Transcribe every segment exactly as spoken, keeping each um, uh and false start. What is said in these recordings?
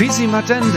Quisimadende,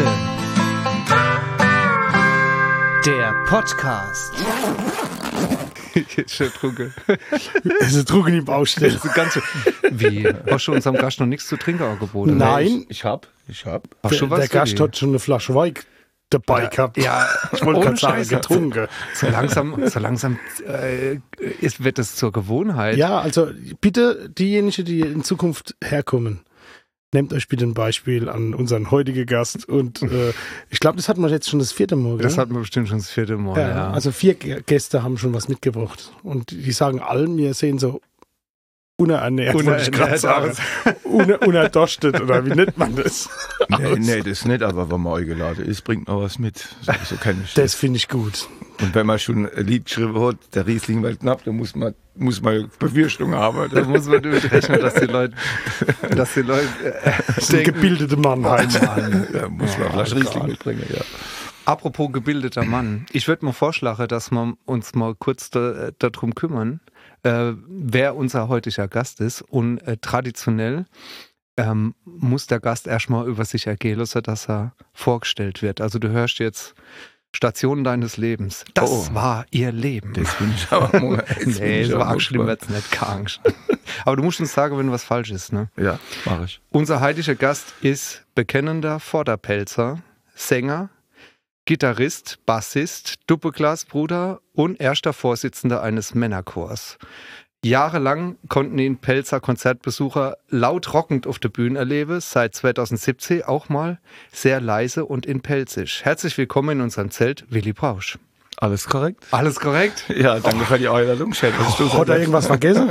der Podcast. Jetzt schon trunken. Es ist trunken die Baustelle. Ganz, wie? Hast du unserem Gast noch nichts zu trinken angeboten? Nein. Ich, ich hab. Ich hab. Hast der, du was der Gast hat schon eine Flasche Wein dabei ja, gehabt. Ja, ich wollte gerade sagen, getrunken. So langsam, so langsam äh, ist, wird es zur Gewohnheit. Ja, also bitte diejenigen, die in Zukunft herkommen, nehmt euch bitte ein Beispiel an unseren heutigen Gast. Und äh, ich glaube, das hatten wir jetzt schon das vierte Mal. Das gell? hatten wir bestimmt schon das vierte Mal, ja, ja. Also vier Gäste haben schon was mitgebracht. Und die sagen allen, wir sehen so unerernährt, wollte ich gerade sagen. Uner, unerdorstet, oder wie nennt man das? Nee, nee, das nicht, aber wenn man eingeladen ist, bringt man was mit. So, so kenn ich das. Das finde ich gut. Und wenn man schon ein Lied geschrieben hat, der Riesling wird knapp, dann muss man, muss man Befürchtung haben. Da muss man damit rechnen, dass die Leute, dass die Leute äh, das ist ein gebildeter Mann halt. Oh Mann, da muss man vielleicht Riesling mitbringen, ja. Apropos gebildeter Mann, ich würde mal vorschlagen, dass wir uns mal kurz da, darum kümmern, äh, wer unser heutiger Gast ist. Und äh, traditionell ähm, muss der Gast erstmal über sich ergehen lassen, dass er vorgestellt wird. Also du hörst jetzt Station deines Lebens. Das oh, war ihr Leben. Das finde ich aber mal. Nee, so arg schlimm wird's nicht, keine Angst. Aber du musst uns sagen, wenn was falsch ist, ne? Ja, mach ich. Unser heutiger Gast ist bekennender Vorderpelzer, Sänger, Gitarrist, Bassist, Doppelglasbruder und erster Vorsitzender eines Männerchors. Jahrelang konnten ihn Pelzer Konzertbesucher laut rockend auf der Bühne erleben, seit zweitausendsiebzehn auch mal sehr leise und in Pelzig. Herzlich willkommen in unserem Zelt, Willi Brausch. Alles korrekt? Alles korrekt? Ja, danke oh. für die Einladung. Oh, hat er irgendwas vergessen?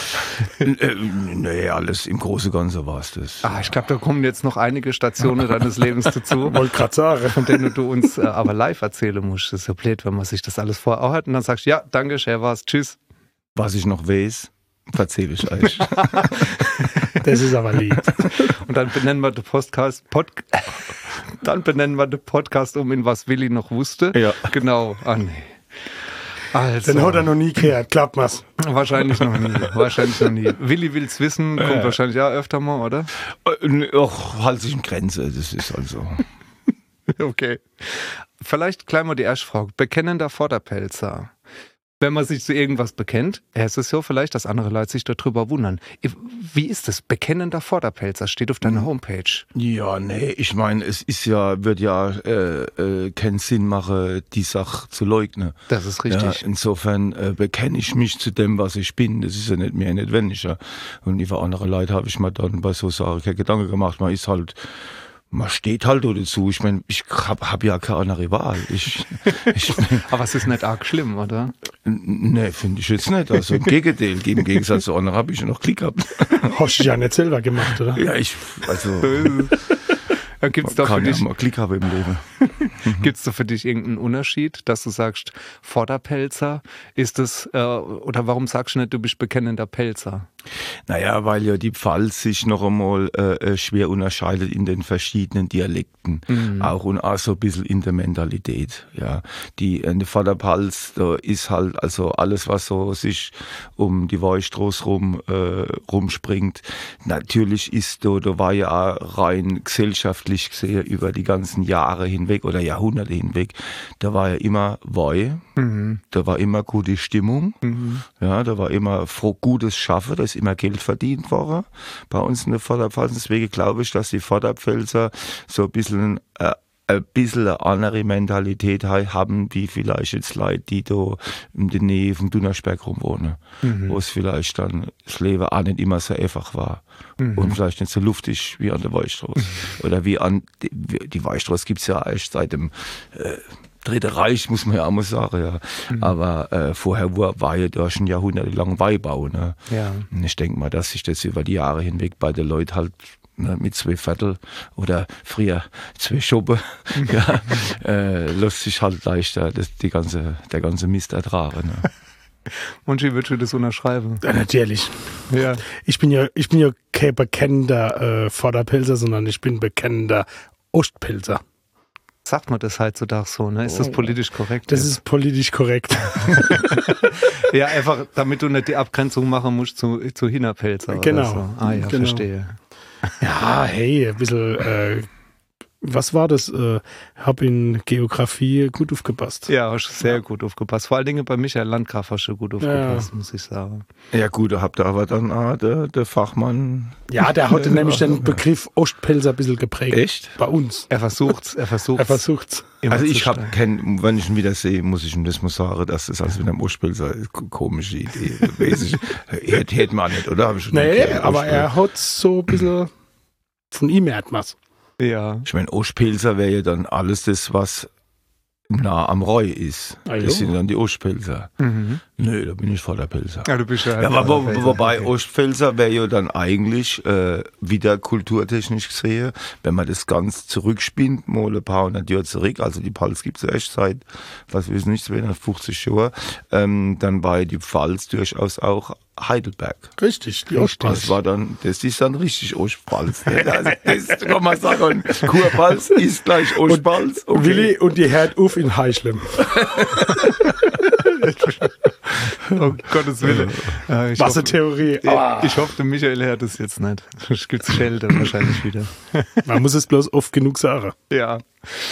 Nee, alles im Großen und Ganzen war es das. Ah, ich glaube, da kommen jetzt noch einige Stationen deines Lebens dazu. Wollte gerade sagen. Von denen du uns äh, aber live erzählen musst. Das ist ja blöd, wenn man sich das alles vorher hat und dann sagst du, ja, danke, schön war's, tschüss. Was ich noch weiß, erzähle ich euch. Das ist aber lieb. Und dann benennen wir den Podcast, Pod, dann benennen wir den Podcast um, in was Willi noch wusste. Ja. Genau. Ah, nee. Also. Den hat er noch nie gehört. Klappt mal's. Wahrscheinlich noch nie. Wahrscheinlich noch nie. Willi will's wissen, kommt ja. wahrscheinlich ja öfter mal, oder? Ach, halt sich in Grenze. Das ist also. Okay. Vielleicht gleich mal die erste Frage. Bekennender Vorderpelzer. Wenn man sich zu irgendwas bekennt, ist es so vielleicht, dass andere Leute sich darüber wundern. Wie ist das? Bekennender Vorderpelzer steht auf deiner Homepage. Ja, nee, ich meine, es ist ja, wird ja äh, äh, keinen Sinn machen, die Sache zu leugnen. Das ist richtig. Ja, insofern äh, bekenne ich mich zu dem, was ich bin. Das ist ja nicht mehr nicht weniger. Und über andere Leute habe ich mir dann bei so Sachen keine Gedanken gemacht. Man ist halt Man steht halt dazu. Ich meine, ich habe hab ja keine andere Wahl. Ich, ich, Aber es ist nicht arg schlimm, oder? Nee, finde ich jetzt nicht. Also im Gegenteil, im Gegensatz zu anderen habe ich ja noch Klick gehabt. Hast du ja nicht selber gemacht, oder? Ja, ich, also... Ja, gibt's da für ja dich, mal Klick haben im Leben. Gibt's da für dich irgendeinen Unterschied, dass du sagst, Vorderpelzer? Ist das, äh, oder warum sagst du nicht, du bist bekennender Pelzer? Naja, weil ja die Pfalz sich noch einmal äh, schwer unterscheidet in den verschiedenen Dialekten. Mhm. Auch und auch so ein bisschen in der Mentalität. Ja, die in der Vorderpfalz, da ist halt also alles, was so sich um die Weichstraße rum äh, rumspringt. Natürlich ist da, da war ja auch rein gesellschaftlich gesehen über die ganzen Jahre hinweg oder Jahrhunderte hinweg, da war ja immer Wei, mhm. da war immer gute Stimmung, mhm. ja, da war immer froh, gutes Schaffen, da ist immer Geld verdient worden bei uns in der Vorderpfalz. Deswegen glaube ich, dass die Vorderpfälzer so ein bisschen äh, ein bisschen eine andere Mentalität haben, wie vielleicht jetzt Leute, die da in der Nähe vom Dunnersberg rumwohnen, mhm. wo es vielleicht dann das Leben auch nicht immer so einfach war mhm. und vielleicht nicht so luftig wie an der Weichstraße. Mhm. Oder wie an, die, die Weichstraße gibt es ja erst seit dem äh, Dritte Reich, muss man ja auch mal sagen, ja. Mhm. Aber äh, vorher war, war ja da schon jahrhundertelang Weinbau. Ne? Ja. Und ich denke mal, dass sich das über die Jahre hinweg bei den Leuten halt ne, mit zwei Viertel oder früher zwei Schuppen, mhm. ja, äh, lässt sich halt leichter das, die ganze, der ganze Mist ertragen. Ne? Und wie würdest du das unterschreiben? Ja, natürlich. Ja. Ich bin ja, ich bin ja kein bekennender äh, Vorderpelzer, sondern ich bin bekennender Ostpelzer. Sagt man das heutzutage so, ne? Ist das politisch korrekt? Das ist politisch korrekt. Ja, einfach, damit du nicht die Abgrenzung machen musst zu, zu Hinterpelzer. Genau. Oder so. Ah ja, genau. Verstehe. Ja, hey, ein bisschen äh, Was war das? Äh, hab in Geografie gut aufgepasst. Ja, hast du sehr ja. gut aufgepasst. Vor allen Dingen bei Michael Landgraf hast du gut aufgepasst, ja. muss ich sagen. Ja gut, da habt ihr aber dann auch der, der Fachmann... Ja, der hat nämlich den Begriff Ostpelzer ein bisschen geprägt. Echt? Bei uns. Er versucht's, er versucht's. Er versucht's. Also ich habe kein, wenn ich ihn wieder sehe, muss ich ihm das mal sagen, dass das also mit einem Ostpelzer komische Idee ist. Hätte hätt man nicht, oder? Hab ich schon nee, aber er hat so ein bisschen von ihm merkt man's. Ja. Ich meine, Ostpelzer wäre ja dann alles das, was nah am Reu ist. Ah, das sind dann die Ostpelzer. Mhm. Nö, da bin ich Vorderpelzer. Ja, du bist ja, ja, aber wo, wobei okay. Ostpelzer wäre ja dann eigentlich äh, wieder kulturtechnisch gesehen, wenn man das ganz zurückspinnt, mal ein paar hundert Jahre zurück, also die Pfalz gibt es ja echt seit, was weiß ich, zweihundertfünfzig Jahren, ähm, dann war die Pfalz durchaus auch Heidelberg. Richtig, die Ostpfalz. Das war dann, das ist dann richtig Ostpfalz. Also das kann man sagen, Kurpfalz ist gleich Ostpfalz. Okay. Willi und die hört auf in Heischlem. Oh Gottes Willen. Ja, Was eine Theorie. Oh. Ich hoffe, der Michael hört das jetzt nicht. Es gibt Schelte wahrscheinlich wieder. Man muss es bloß oft genug sagen. Ja.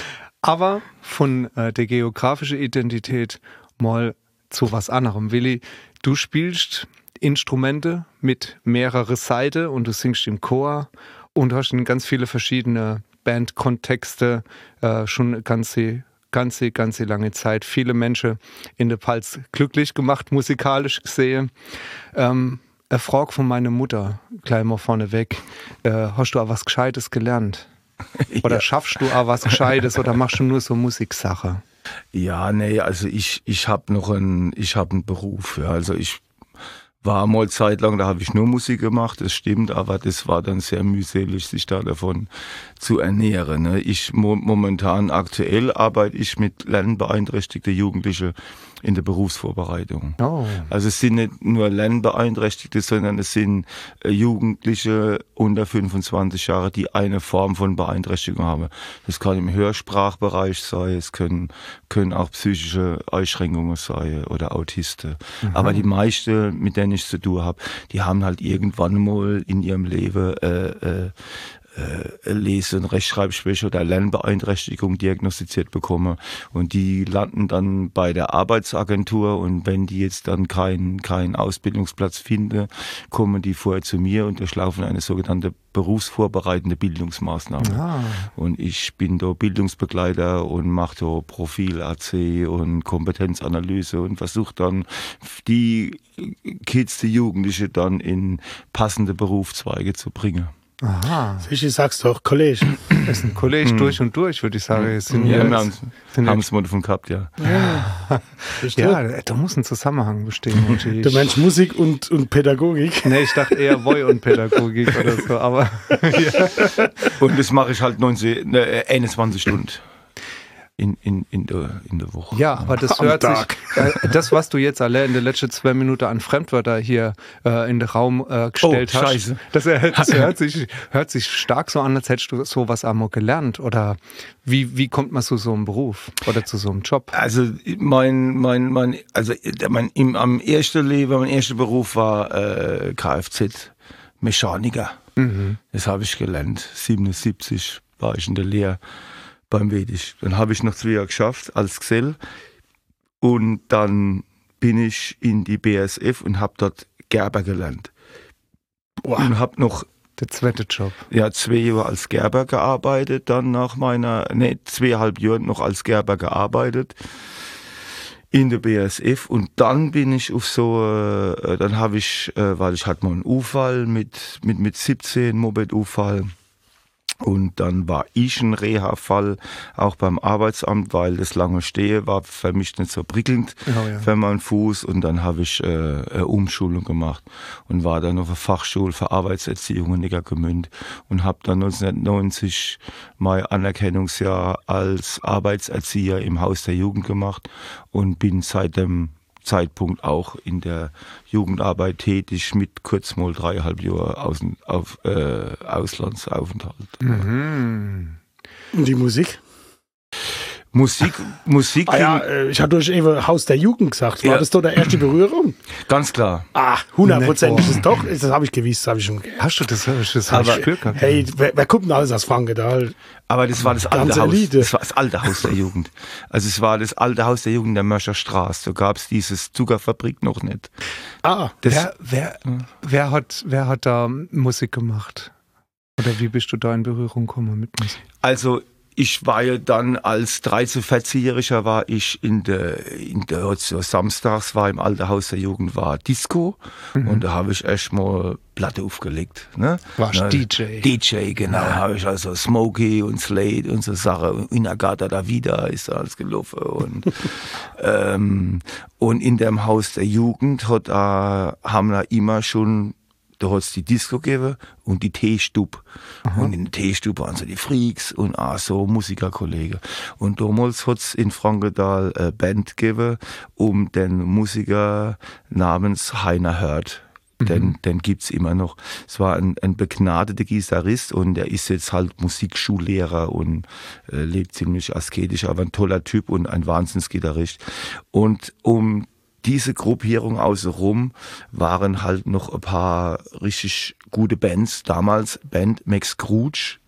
Aber von äh, der geografischen Identität mal zu was anderem. Willi, du spielst Instrumente mit mehreren Seiten und du singst im Chor und hast in ganz viele verschiedene Bandkontexte äh, schon ganze ganze, ganze lange Zeit viele Menschen in der Pfalz glücklich gemacht, musikalisch gesehen. Ähm, eine Frage von meiner Mutter, gleich mal vorneweg. Äh, hast du auch was Gescheites gelernt? Oder ja. schaffst du auch was Gescheites oder machst du nur so Musiksache? Ja, nee, also ich, ich habe noch einen, ich habe einen Beruf. Ja, also ich war mal zeitlang, da habe ich nur Musik gemacht, das stimmt, aber das war dann sehr mühselig, sich da davon zu ernähren. Ne? Ich mo- momentan aktuell arbeite ich mit lernbeeinträchtigten Jugendlichen in der Berufsvorbereitung. Oh. Also es sind nicht nur Lernbeeinträchtigte, sondern es sind äh, Jugendliche unter fünfundzwanzig Jahre, die eine Form von Beeinträchtigung haben. Das kann im Hörsprachbereich sein, es können, können auch psychische Einschränkungen sein oder Autisten. Mhm. Aber die meisten, mit denen ich zu tun habe, die haben halt irgendwann mal in ihrem Leben äh, äh, äh, Lese- und Rechtschreibschwäche oder Lernbeeinträchtigung diagnostiziert bekommen und die landen dann bei der Arbeitsagentur und wenn die jetzt dann keinen keinen Ausbildungsplatz finden, kommen die vorher zu mir und durchlaufen eine sogenannte berufsvorbereitende Bildungsmaßnahme. Ah. Und ich bin da Bildungsbegleiter und mache da Profil-A C und Kompetenzanalyse und versuche dann die Kids, die Jugendliche dann in passende Berufszweige zu bringen. Aha. Ich sag's doch, College. Das ist ein College hm. durch und durch, würde ich sagen. Es sind ja, jetzt, wir sind haben es mal davon gehabt, ja. Ja, ja, da muss ein Zusammenhang bestehen. Du meinst Musik und, und Pädagogik? Nee, ich dachte eher Voi und Pädagogik oder so, aber ja. Und das mache ich halt neunzehn, ne, einundzwanzig Stunden. In, in, in, der, in der Woche. Ja, aber das hört sich, äh, das, was du jetzt alle in den letzten zwei Minuten an Fremdwörter hier äh, in den Raum äh, gestellt oh, hast, Scheiße. das, das hört, sich, hört sich stark so an, als hättest du sowas einmal gelernt. Oder wie, wie kommt man zu so einem Beruf oder zu so einem Job? Also mein, mein, mein, also mein, im, am ersten Leben, mein erster Beruf war äh, Kfz-Mechaniker. Mhm. Das habe ich gelernt. siebenundsiebzig war ich in der Lehre beim Wedisch. Dann habe ich noch zwei Jahre geschafft als Gesell und dann bin ich in die B A S F und habe dort Gerber gelernt. Wow. Und habe noch der zweite Job. Ja, zwei Jahre als Gerber gearbeitet, dann nach meiner, ne, zweieinhalb Jahren noch als Gerber gearbeitet in der B A S F und dann bin ich auf so, äh, dann habe ich, äh, weil ich hatte mal einen Unfall mit, mit, mit siebzehn, Moped-Unfall. Und dann war ich ein Reha-Fall, auch beim Arbeitsamt, weil das lange Stehen war für mich nicht so prickelnd oh ja. für meinen Fuß. Und dann habe ich äh, eine Umschulung gemacht und war dann auf der Fachschule für Arbeitserziehung in Neckargemünd und habe dann neunzehnhundertneunzig mein Anerkennungsjahr als Arbeitserzieher im Haus der Jugend gemacht und bin seit dem Zeitpunkt auch in der Jugendarbeit tätig mit kurz mal dreieinhalb Jahre aus, auf, äh, Auslandsaufenthalt. Mhm. Und die Musik? Musik, Musik. Ah ja, äh, ich hatte euch eben Haus der Jugend gesagt. War Ja. das doch der erste Berührung? Ganz klar. Ah, hundertprozentig ist es doch. Das habe ich gewusst, das habe ich schon gehört. Hast du das, das, das hab ich Aber- gespürt gehabt? Hey, wer, wer kommt denn alles aus Frankenthal? Aber das war das alte Ganze Haus. Elite. Das war das alte Haus der Jugend. Also es war das alte Haus der Jugend der Mörscher Straße. So gab es dieses Zuckerfabrik noch nicht. Ah, Das, Wer, wer, wer, hat, wer hat da Musik gemacht? Oder wie bist du da in Berührung gekommen mit Musik? Also ich war ja dann als dreizehn-, vierzehnjähriger war ich in der, in der so samstags war im alten Haus der Jugend war Disco Mhm. und da habe ich erstmal Platte aufgelegt. Ne? Warst Na, D J? D J, genau. Habe ich also Smokey und Slade und so Sachen. Inagata da wieder ist alles gelaufen. Und, ähm, und in dem Haus der Jugend hat, äh, haben wir immer schon, da hat es die Disco gegeben und die Teestube. Und in der Teestube waren so die Freaks und auch so Musikerkollegen. Und damals hat es in Frankenthal eine Band gegeben, um den Musiker namens Heiner Hört. Den, den gibt's immer noch. Es war ein, ein begnadeter Gitarrist und der ist jetzt halt Musikschullehrer und äh, lebt ziemlich asketisch, aber ein toller Typ und ein Wahnsinnsgitarrist. Und um diese Gruppierung außenrum waren halt noch ein paar richtig gute Bands. Damals Band Max Scrooge,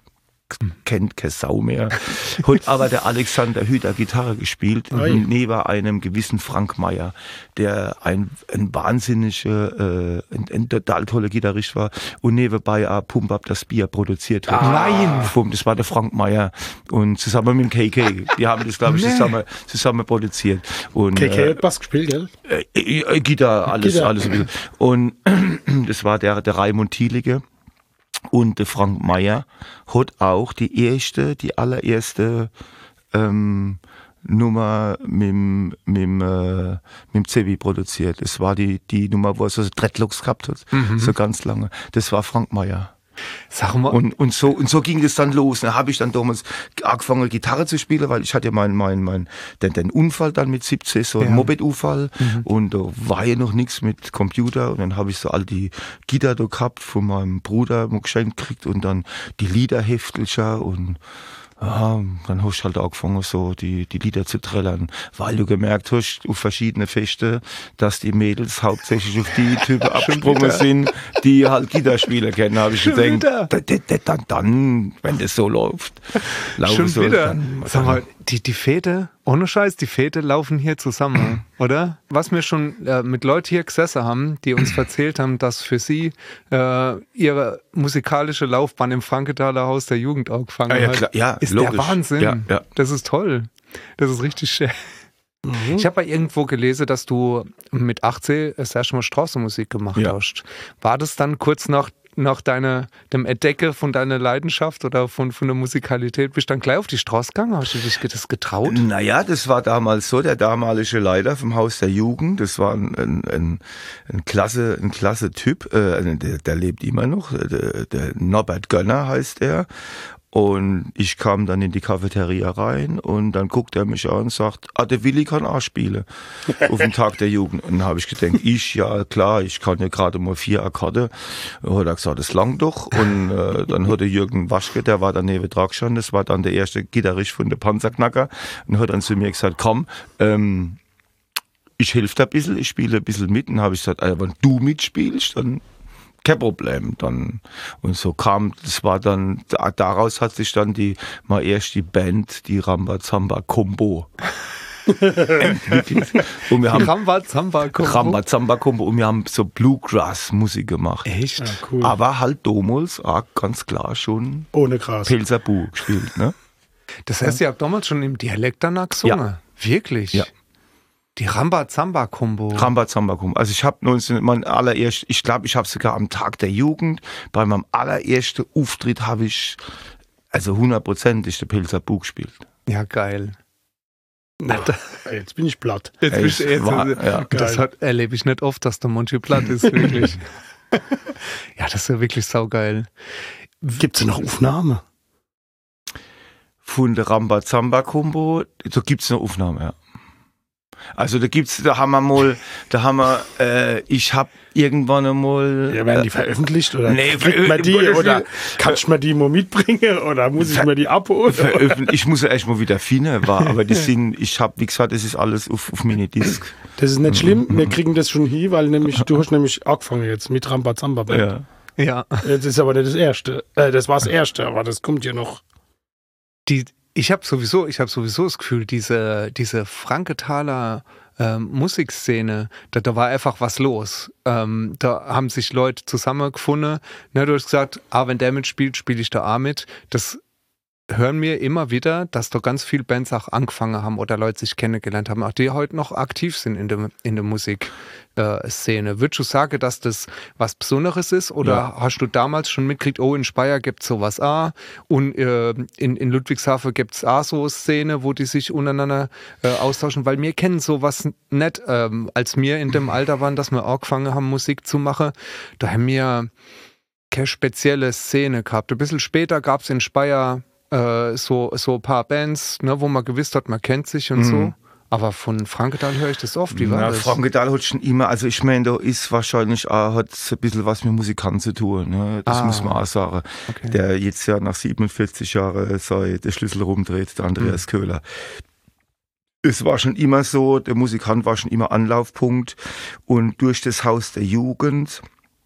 kennt keine Sau mehr. Hat aber der Alexander Hüter Gitarre gespielt, Oi. neben einem gewissen Frank Meyer, der ein, ein wahnsinniger, äh, ein, ein total toller Gitarrist war und nebenbei auch Pump Up das Bier produziert hat. Nein! Vom- Das war der Frank Meyer und zusammen mit dem K K. Die haben das, glaube ich, Nee. zusammen, zusammen produziert. Und, K K äh, hat Bass gespielt, gell? äh, äh, Gitarre, alles, Gitarre. alles. ein bisschen. Und das war der, der Raimund Thielige. Und der Frank Meyer hat auch die erste, die allererste ähm, Nummer mit, dem- mit, dem, äh, mit dem Zebi produziert. Das war die, die Nummer, wo er so Dreadlocks gehabt hat, so ganz lange. Das war Frank Meyer. Sag mal, Und, und, so, und so ging es dann los. Da habe ich dann damals angefangen, Gitarre zu spielen, weil ich hatte ja meinen mein, mein, den, den Unfall dann mit siebzehn, so einen Ja. Moped-Unfall. Und da war ja noch nichts mit Computer. Und dann habe ich so all die Gitarre da gehabt von meinem Bruder mal geschenkt gekriegt und dann die Liederheftelcher und ja, dann hast du halt angefangen, so die, die Lieder zu trällern, weil du gemerkt hast, auf verschiedene Feste, dass die Mädels hauptsächlich auf die Typen abgesprungen sind, die halt Gitarrespieler kennen, habe ich gedacht, wieder? da- da- da- dann, dann, wenn das so läuft, laufen schon soll, wieder. dann, Sag mal, die, die Fete, ohne Scheiß, die Fete laufen hier zusammen, oder? Was wir schon äh, mit Leuten hier gesessen haben, die uns erzählt haben, dass für sie äh, ihre musikalische Laufbahn im Frankenthaler Haus der Jugend angefangen Ah, ja, hat, klar. Ja, ist logisch. der Wahnsinn. Ja, ja. Das ist toll. Das ist richtig schön. Ich habe ja irgendwo gelesen, dass du mit achtzehn das erste Mal Straßenmusik gemacht Ja. hast. War das dann kurz nach, nach deiner, dem Entdecken von deiner Leidenschaft oder von, von der Musikalität? Bist du dann gleich auf die Straße gegangen? Hast du dich das getraut? Naja, das war damals so, der damalige Leiter vom Haus der Jugend, das war ein, ein, ein, ein klasse, ein klasse Typ, äh, der, der lebt immer noch, der, der Norbert Gönner heißt er. Und ich kam dann in die Cafeteria rein und dann guckt er mich an und sagt, ah, der Willi kann auch spielen auf dem Tag der Jugend. Und dann habe ich gedacht, ich, ja klar, ich kann ja gerade mal vier Akkorde. Und hat er gesagt, das langt doch. Und äh, dann hat der Jürgen Waschke, der war daneben dran gestanden, das war dann der erste Gitarrist von der Panzerknacker und hat dann zu mir gesagt, komm, ähm, ich helfe dir ein bisschen, ich spiele ein bisschen mit. Und dann habe ich gesagt, also, wenn du mitspielst, dann kein Problem. Dann, und so kam, das war dann, da- daraus hat sich dann die, mal erst die Band, die Rambazamba Combo entwickelt. Und wir haben Ramba Zamba Combo. Rambazamba Combo und wir haben so Bluegrass-Musik gemacht. Echt? Ja, cool. Aber halt damals auch ganz klar schon Ohne Gras. Pilser Bu gespielt, ne? Das heißt, ihr habt damals schon im Dialekt danach gesungen? Ja. Wirklich? Ja. Die Ramba-Zamba-Kombo. Rambazamba Combo. Also ich habe neunzehn, mein allererst, ich glaube, ich habe sogar am Tag der Jugend, bei meinem allerersten Auftritt habe ich, also hundertprozentig der Pilser Bu gespielt. Ja, geil. Na, jetzt bin ich platt. Jetzt Ey, bist du jetzt, war- ja. das Geil. hat, erlebe ich nicht oft, dass der Monty platt ist, wirklich. Ja, das ist ja wirklich saugeil. Gibt es noch Aufnahme? Von der Rambazamba Combo, so gibt's eine Aufnahme, ja. Also da gibt's, da haben wir mal, da haben wir, äh, ich habe irgendwann einmal. Ja, werden die veröffentlicht oder nee, kriegt man die oder kannst du mir die mal mitbringen oder muss ich mir die abholen? Ich muss ja erst mal wieder finden, war, aber die sind, ich habe, wie gesagt, das ist alles auf, auf Minidisc. Das ist nicht schlimm, wir kriegen das schon hin, weil nämlich du hast nämlich angefangen jetzt mit Rambazamba Band. Ja. Ja. Das ist aber nicht das Erste. Äh, das war das Erste, aber das kommt ja noch. Die, ich habe sowieso, ich habe sowieso das Gefühl, diese, diese Frankenthaler ähm, Musikszene, da, da war einfach was los. Ähm, da haben sich Leute zusammengefunden. Ne, du hast gesagt, ah, wenn der mitspielt, spiele ich da auch mit. Das hören wir immer wieder, dass da ganz viele Bands auch angefangen haben oder Leute sich kennengelernt haben, auch die heute noch aktiv sind in der, in der Musikszene. Würdest du sagen, dass das was Besonderes ist oder ja. hast du damals schon mitgekriegt, oh, in Speyer gibt es sowas auch und äh, in, in Ludwigshafen gibt es auch so eine Szene, wo die sich untereinander äh, austauschen, weil wir kennen sowas nicht, ähm, als wir in dem Alter waren, dass wir angefangen haben, Musik zu machen, da haben wir keine spezielle Szene gehabt. Ein bisschen später gab es in Speyer so, so ein paar Bands, ne, wo man gewusst hat, man kennt sich und mhm. so. Aber von Frankenthal höre ich das oft. Wie war ja, das? Frankenthal hat schon immer, also ich meine, da ist wahrscheinlich auch, hat ein bisschen was mit Musikanten zu tun. Ne? Das ah, muss man auch sagen. Okay. Der jetzt ja nach siebenundvierzig Jahren sei der Schlüssel rumdreht, der Andreas mhm. Köhler. Es war schon immer so, der Musikant war schon immer Anlaufpunkt und durch das Haus der Jugend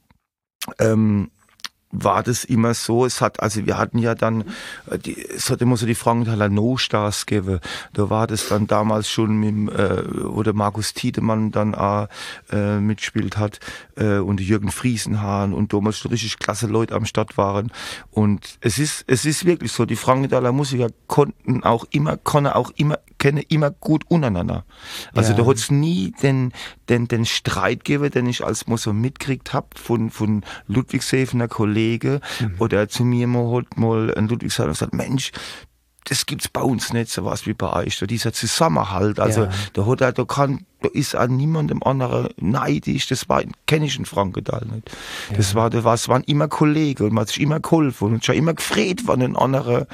ähm, war das immer so, es hat, also wir hatten ja dann, die, es hat immer so die Frankenthaler No-Stars gegeben, da war das dann damals schon mit dem, äh, wo der Markus Tiedemann dann auch äh, mitgespielt hat äh, und Jürgen Friesenhahn und damals schon richtig klasse Leute am Start waren und es ist, es ist wirklich so, die Frankenthaler Musiker konnten auch immer, konnten auch immer, kennen immer gut untereinander. Also ja. da hat es nie den, den, den Streit gegeben, den ich als mal so mitgekriegt habe von, von Ludwigshafener Kollegen mhm. oder zu mir mal, hat mal ein Ludwigshafen gesagt, Mensch, das gibt's bei uns nicht, so was wie bei euch. Da dieser Zusammenhalt, also ja. da hat er, da kann, da ist an niemandem anderen neidisch, das war, kenne ich in Frankenthal nicht. Ja. Das war, das war, es waren immer Kollegen und man hat sich immer geholfen und schon immer gefreut, wenn ein anderer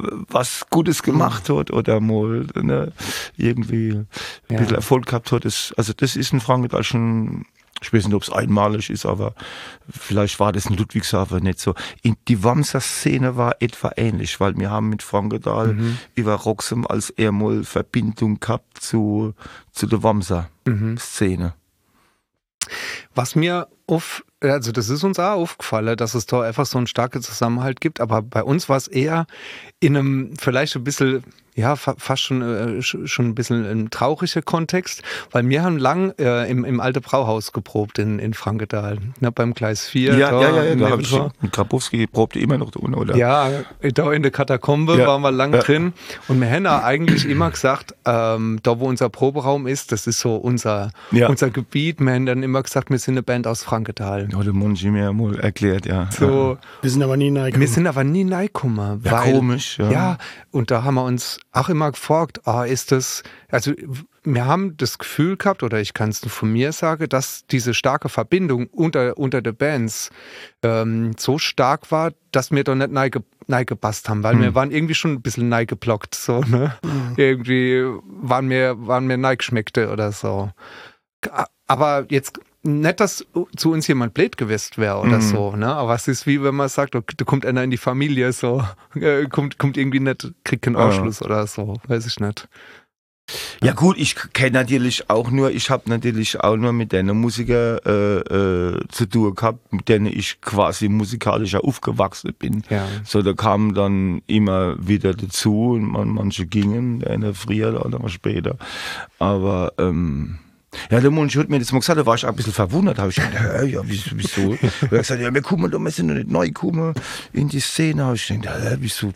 was Gutes gemacht hat oder mal, ne, irgendwie ein ja. bisschen Erfolg gehabt hat. Das, also das ist in Frankenthal schon, ich weiß nicht, ob es einmalig ist, aber vielleicht war das in Ludwigshafen nicht so. In die Wamser-Szene war etwa ähnlich, weil wir haben mit Frankenthal mhm. über Roxem als eher mal Verbindung gehabt zu, zu der Wamser-Szene. Mhm. Was mir auf, also das ist uns auch aufgefallen, dass es da einfach so einen starken Zusammenhalt gibt, aber bei uns war es eher in einem vielleicht ein bisschen, ja, fast schon, äh, schon ein bisschen ein trauriger Kontext, weil wir haben lang äh, im, im alten Brauhaus geprobt in, in Frankenthal, ne, beim Gleis vier. Ja, da, ja, ja, ja, da habe ich mit Grabowski probte immer noch drin, oder? Ja, da in der Katakombe ja. waren wir lang ja. drin und wir haben eigentlich immer gesagt, ähm, da wo unser Proberaum ist, das ist so unser, ja. unser Gebiet, wir haben dann immer gesagt, wir sind eine Band aus Frankenthal. Ja, der Monchi mir mal erklärt, ja. So, wir sind aber nie neigekommen. Wir sind aber nie neigekommen. Ja, komisch, ja. Ja, und da haben wir uns auch immer gefragt, ah, ist das, also wir haben das Gefühl gehabt, oder ich kann es nur von mir sagen, dass diese starke Verbindung unter, unter den Bands ähm, so stark war, dass wir da nicht neige, neigepasst haben, weil mhm. wir waren irgendwie schon ein bisschen neigeblockt, so, ne? Mhm. Irgendwie waren wir, waren wir neigeschmeckte oder so. Aber jetzt nicht, dass zu uns jemand blöd gewesen wäre oder mhm. so, ne? Aber es ist wie wenn man sagt, da kommt einer in die Familie, so, äh, kommt, kommt irgendwie nicht, kriegt keinen Anschluss ja. oder so, weiß ich nicht. Ja gut, ich kenne natürlich auch nur, ich habe natürlich auch nur mit den Musikern äh, äh, zu tun gehabt, mit denen ich quasi musikalisch aufgewachsen bin. Ja. So, da kamen dann immer wieder dazu und man, manche gingen, der eine früher, der andere später. Aber ähm, ja, der Mensch hat mir das mal gesagt, da war ich auch ein bisschen verwundert, habe ich gedacht, hä, ja, wieso, wieso? Er hat gesagt, ja, wir kommen da, wir sind noch nicht neu gekommen in die Szene, habe ich gedacht, hä, wieso?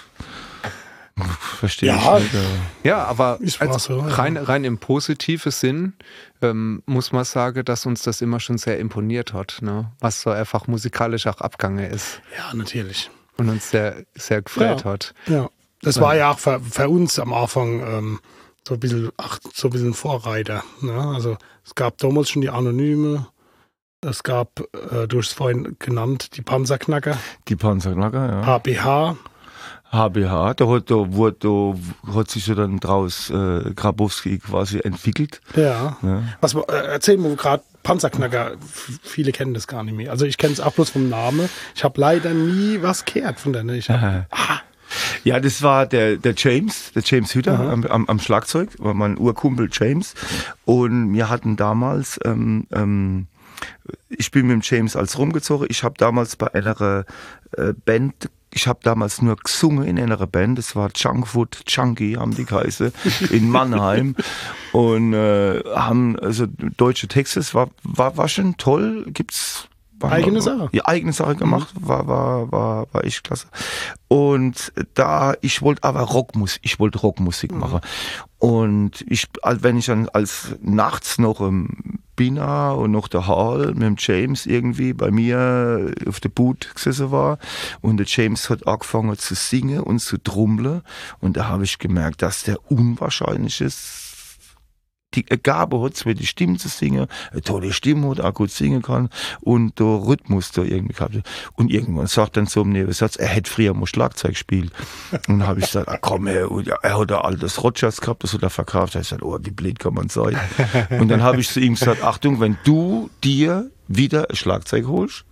Verstehe ja, ich nicht. Ja, aber als so, rein, rein im positiven Sinn ähm, muss man sagen, dass uns das immer schon sehr imponiert hat, ne? Was so einfach musikalisch auch abgegangen ist. Ja, natürlich. Und uns sehr, sehr gefreut ja, hat. Ja, das war ja auch für, für uns am Anfang ähm, so ein bisschen, ach, so ein bisschen Vorreiter. Ne? Also es gab damals schon die Anonyme, es gab, äh, du hast es vorhin genannt, die Panzerknacker. Die Panzerknacker, ja. H B H. H B H, da hat, da, wurde, da hat sich so dann draus äh, Grabowski quasi entwickelt. Ja. Ja. Was, äh, erzähl mir gerade Panzerknacker, f- viele kennen das gar nicht mehr. Also ich kenne es auch bloß vom Namen. Ich habe leider nie was gehört von der. Ich hab, Ja, das war der, der James, der James Hütter am, am, am Schlagzeug, war mein Urkumpel James. Und wir hatten damals, ähm, ähm, ich bin mit dem James als rumgezogen. Ich habe damals bei einer äh, Band, ich habe damals nur gesungen in einer Band. Das war Junkfoot Junkie, haben die geheißen, in Mannheim. Und äh, haben also deutsche Texte. Es war, war, war schon toll. Gibt's Eigene Sache. Ja, eigene Sache gemacht, war, war, war, war echt klasse. Und da, ich wollte aber Rockmusik, ich wollte Rockmusik machen. Und ich, als wenn ich dann als nachts noch im Bina und noch der Hall mit dem James irgendwie bei mir auf der Boot gesessen war und der James hat angefangen zu singen und zu trommeln und da habe ich gemerkt, dass der unwahrscheinlich ist. Die Gabe hat, zwar die Stimme zu singen, eine tolle Stimme hat, auch gut singen kann und der Rhythmus da irgendwie gehabt. Und irgendwann sagt dann so im Nebensatz, er hätte früher mal Schlagzeug gespielt. Und dann habe ich gesagt, ah, komm, er, er hat ein altes Rogers gehabt, das hat er verkauft. Er hat gesagt, oh, wie blöd kann man sein. Und dann habe ich zu ihm gesagt, Achtung, wenn du dir wieder ein Schlagzeug holst,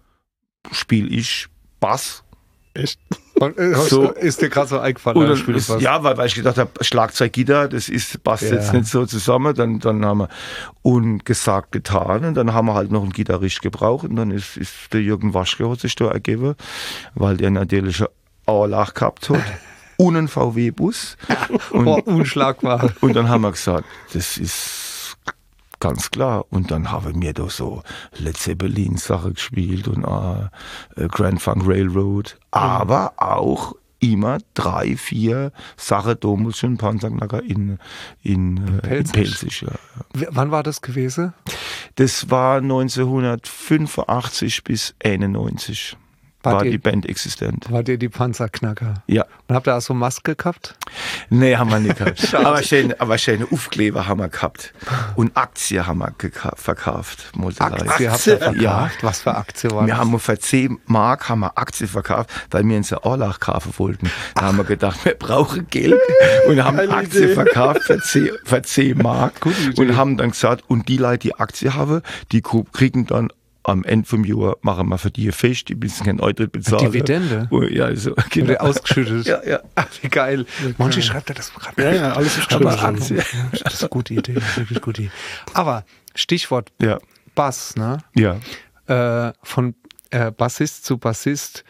spiele ich Bass. echt? Und, äh, So. ist dir gerade so eingefallen? Und dann dann spielst ist, du was. ja, weil, weil ich gedacht habe, Schlagzeug, Gitarre, das ist, passt Ja. jetzt nicht so zusammen. Dann, dann haben wir ungesagt getan und dann haben wir halt noch einen Gitarrist gebraucht und dann ist, ist der Jürgen Waschke hat sich da ergeben, weil der natürlich auch Lach gehabt hat. Und einen V W-Bus. Und, Oh, unschlagbar. und dann haben wir gesagt, das ist ganz klar. Und dann haben wir da so Led Zeppelin Sache gespielt und äh, Grand Funk Railroad. Aber auch immer drei, vier Sachen damals schon Panzerknacker in, in, äh, in Pelzig. Pelzig. Ja. W- Wann war das gewesen? Das war neunzehnhundertfünfundachtzig bis einundneunzig. War War die- die Band existent. War dir die Panzerknacker? Ja. Und habt ihr auch so Maske gehabt? Nee, haben wir nicht gehabt. aber, schön, aber schöne Aufkleber haben wir gehabt. Und Aktien haben wir geka- verkauft. Modelei. Aktie habt ihr verkauft? Ja. Was für Aktie war Wir das? haben für zehn Mark haben wir Aktien verkauft, weil wir uns eine Orlach kaufen wollten. Da haben wir gedacht, wir brauchen Geld und haben Geile Aktien Idee. verkauft für zehn, für zehn Mark. Gute Idee. Und haben dann gesagt, und die Leute, die Aktien haben, die kriegen dann am Ende vom Jahr, machen wir für die ein Fest, die müssen keinen Eintritt bezahlen. Dividende? Oh, ja, also, genau. Wurde ausgeschüttet. Ja, ja. Ach, wie geil. Manche schreibt er das gerade. Ja, ja, alles ist Aber geschrieben. Aktien. Das ist eine gute Idee. Das ist wirklich eine gute Idee. Aber Stichwort Ja, Bass, ne? ja. Äh, von äh, Bassist zu Bassist.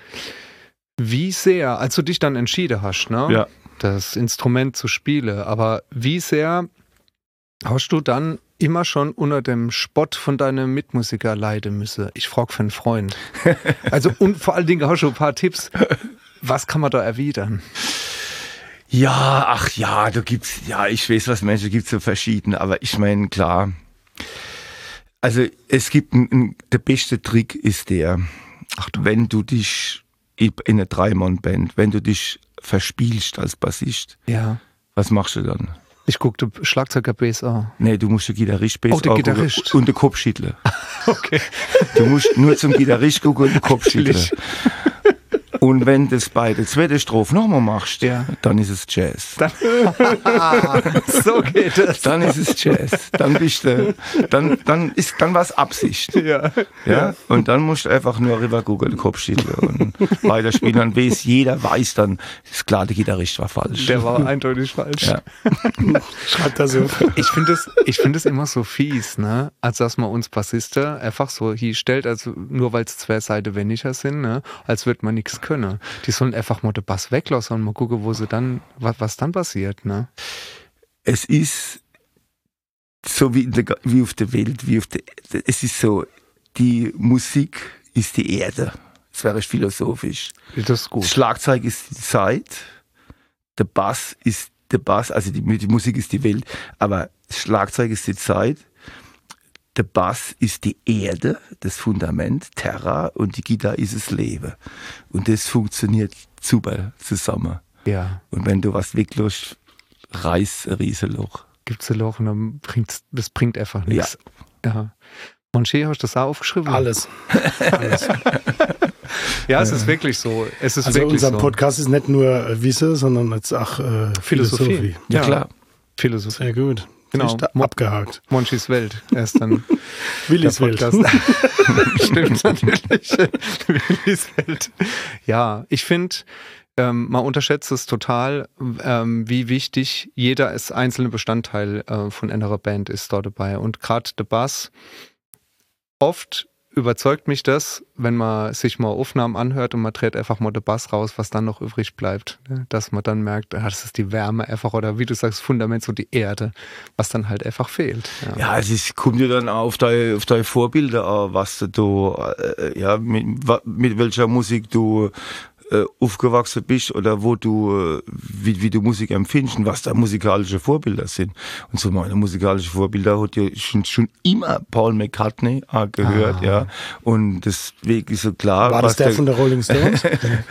Wie sehr, als du dich dann entschieden hast, ne? Ja. Das Instrument zu spielen, aber wie sehr hast du dann immer schon unter dem Spott von deinem Mitmusiker leiden müssen? Ich frage für einen Freund. Also, und vor allen Dingen hast du ein paar Tipps. Was kann man da erwidern? Ja, ach ja, da gibt's, ja, ich weiß, was Menschen gibt so verschiedene, aber ich meine, klar. Also, es gibt ein, ein, der beste Trick ist der, wenn du dich in einer Drei-Mann-Band, wenn du dich verspielst als Bassist, Ja. was machst du dann? Ich gucke den Schlagzeuger Bass an. Nee, du musst den Gitarrist Bass Oh, den angucken Gitarrist. und den Kopf schütteln. Okay. Du musst nur zum Gitarrist gucken und den Kopf schütteln. Natürlich. Und wenn du das bei der zweiten Strophe nochmal machst, Ja. dann ist es Jazz. So geht das. Dann ist es Jazz. Dann bist du, dann, dann ist, dann war's Absicht. Ja. Ja. Und dann musst du einfach nur rüber gucken, den Kopf schütteln und weiterspielen. Dann weiß, jeder weiß dann, ist klar, der Gitarrist war falsch. Der war eindeutig falsch. Ja. Schreibt er so. Ich finde es, ich finde es immer so fies, ne? Als dass man uns Bassisten einfach so hier stellt, also nur weil es zwei Seiten weniger sind, ne? Als würde man nichts können. Die sollen einfach mal den Bass weglassen und mal gucken, wo sie dann, was, was dann passiert, ne? Es ist so wie, in der, wie auf der Welt, wie auf der, es ist so, die Musik ist die Erde. Das wäre philosophisch. Das ist gut. Das Schlagzeug ist die Zeit, der Bass ist der Bass, also die, die Musik ist die Welt, aber das Schlagzeug ist die Zeit, der Bass ist die Erde, das Fundament, Terra, und die Gitarre ist das Leben. Und das funktioniert super zusammen. Ja. Und wenn du was weglässt, reißt ein Riesenloch. Gibt's ein Loch und dann bringt's, das bringt einfach nichts. Ja. Monché, hast du das auch aufgeschrieben? Alles. Alles. Ja, es ist wirklich so. Es ist also wirklich unser so. Podcast ist nicht nur äh, Wissen, sondern jetzt auch äh, Philosophie. Philosophie. Ja, klar. Philosophie. Sehr gut. Genau. Ist da abgehakt. Monchis Welt. Er ist dann Willis der Welt. Podcast. Stimmt natürlich. Willis Welt. Ja, ich finde, ähm, man unterschätzt es total, ähm, wie wichtig jeder als einzelne Bestandteil äh, von einer Band ist dort dabei. Und gerade der Bass, oft überzeugt mich das, wenn man sich mal Aufnahmen anhört und man dreht einfach mal den Bass raus, was dann noch übrig bleibt. Ne? Dass man dann merkt, ah, das ist die Wärme einfach oder wie du sagst, Fundament, so die Erde, was dann halt einfach fehlt. Ja, Ja, es ist, kommt ja dann auf deine, auf deine Vorbilder an, was du da, äh, ja, mit, mit welcher Musik du äh, aufgewachsen bist oder wo du, äh, wie, wie du Musik empfindest und was da musikalische Vorbilder sind. Und so meine musikalischen Vorbilder hat ja schon, schon immer Paul McCartney äh, gehört, Ah. ja. Und deswegen ist so klar. War das was der von der Rolling Stones?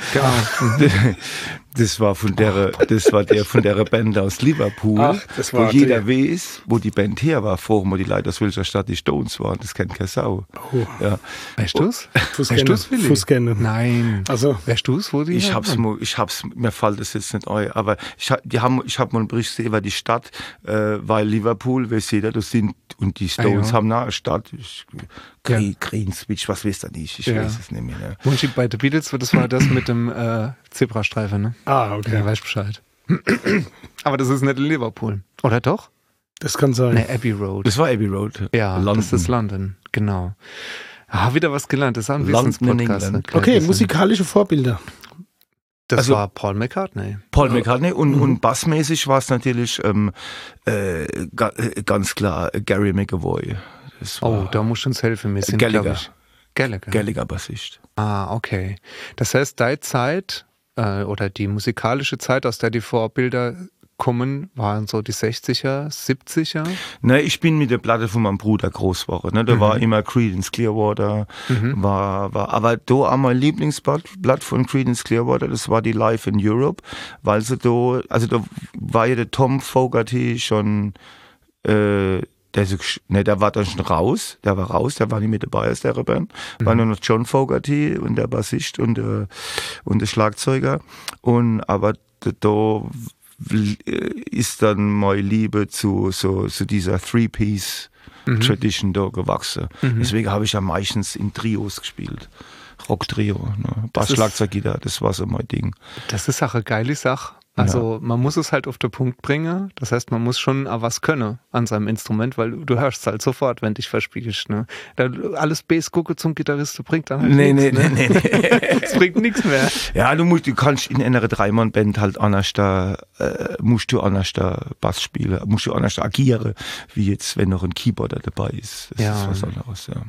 Das war von der, das war der von der Band aus Liverpool, Ach, das war wo jeder die. weiß, wo die Band her war. Fragen wir die Leute, aus welcher Stadt die Stones waren. Das kennt keine Sau. Oh. Ja. Weißt du's? Weißt Fußgänger. du's, Willi? Fußgänger. Nein. Also, Weißt du's, wo die Ich her hab's, waren? mal, ich hab's, mir fällt das jetzt nicht ein, aber ich hab, die haben, ich hab mal einen Bericht gesehen über die Stadt, äh, weil Liverpool, weiß jeder, das sind, und die Stones Ah, ja. haben eine Stadt, ich, Gre- Ja. Greenswich, was weiß ich nicht, ich Ja. weiß es nicht mehr. Ne? Monchi, bei The Beatles, das war das mit dem äh, Zebrastreifen, ne? ah, Ja, okay. weiß Bescheid. Aber das ist nicht in Liverpool. Oder doch? Das kann sein. Ne, Abbey Road. Das war Abbey Road. Ja, London. das ist London, genau. Ah, wieder was gelernt. Das ist auch ein London in Wissenspodcast. England. ne? Klein Okay, bisschen. musikalische Vorbilder. Das Also- war Paul McCartney. Paul McCartney und, Mhm. und bassmäßig war es natürlich ähm, äh, ga, äh, ganz klar äh, Gary McAvoy. Das Oh, war da musst du uns helfen. Wir sind, Gallagher. glaub ich, Gallagher. Gallagher Bassist. Ah, okay. Das heißt, deine Zeit äh, oder die musikalische Zeit, aus der die Vorbilder kommen, waren so die sechziger, siebziger? Ne, ich bin mit der Platte von meinem Bruder groß geworden. Ne? Da Mhm. war immer Creedence Clearwater. Mhm. War, war, aber da auch mein Lieblingsblatt Blatt von Creedence Clearwater, das war die Live in Europe, weil sie da, also da war ja der Tom Fogerty schon, äh, der, so, ne, der war dann schon raus, der war raus, der war nicht mit dabei aus der Band, war nur noch John Fogerty und der Bassist und, äh, und der Schlagzeuger. Und, aber da, da ist dann meine Liebe zu, so, zu dieser Three-Piece Tradition da gewachsen. Mhm. Deswegen habe ich ja meistens in Trios gespielt. Rock-Trio, ne? Bass, Das ist- Schlagzeug, Gitarre, das war so mein Ding. Das ist auch eine geile Sache. Also man muss es halt auf den Punkt bringen. Das heißt, man muss schon auch was können an seinem Instrument, weil du hörst es halt sofort, wenn dich verspielst. Ne? Da, alles Bass gucken zum Gitarristen bringt dann halt Nee, nichts. nee, ne? nee, nee. Es bringt nichts mehr. Ja, du musst, du kannst in einer Dreimann-Band halt anders da, äh, musst du anders da Bass spielen, musst du anders da agieren, wie jetzt, wenn noch ein Keyboarder dabei ist. Das Ja. ist was anderes, ja.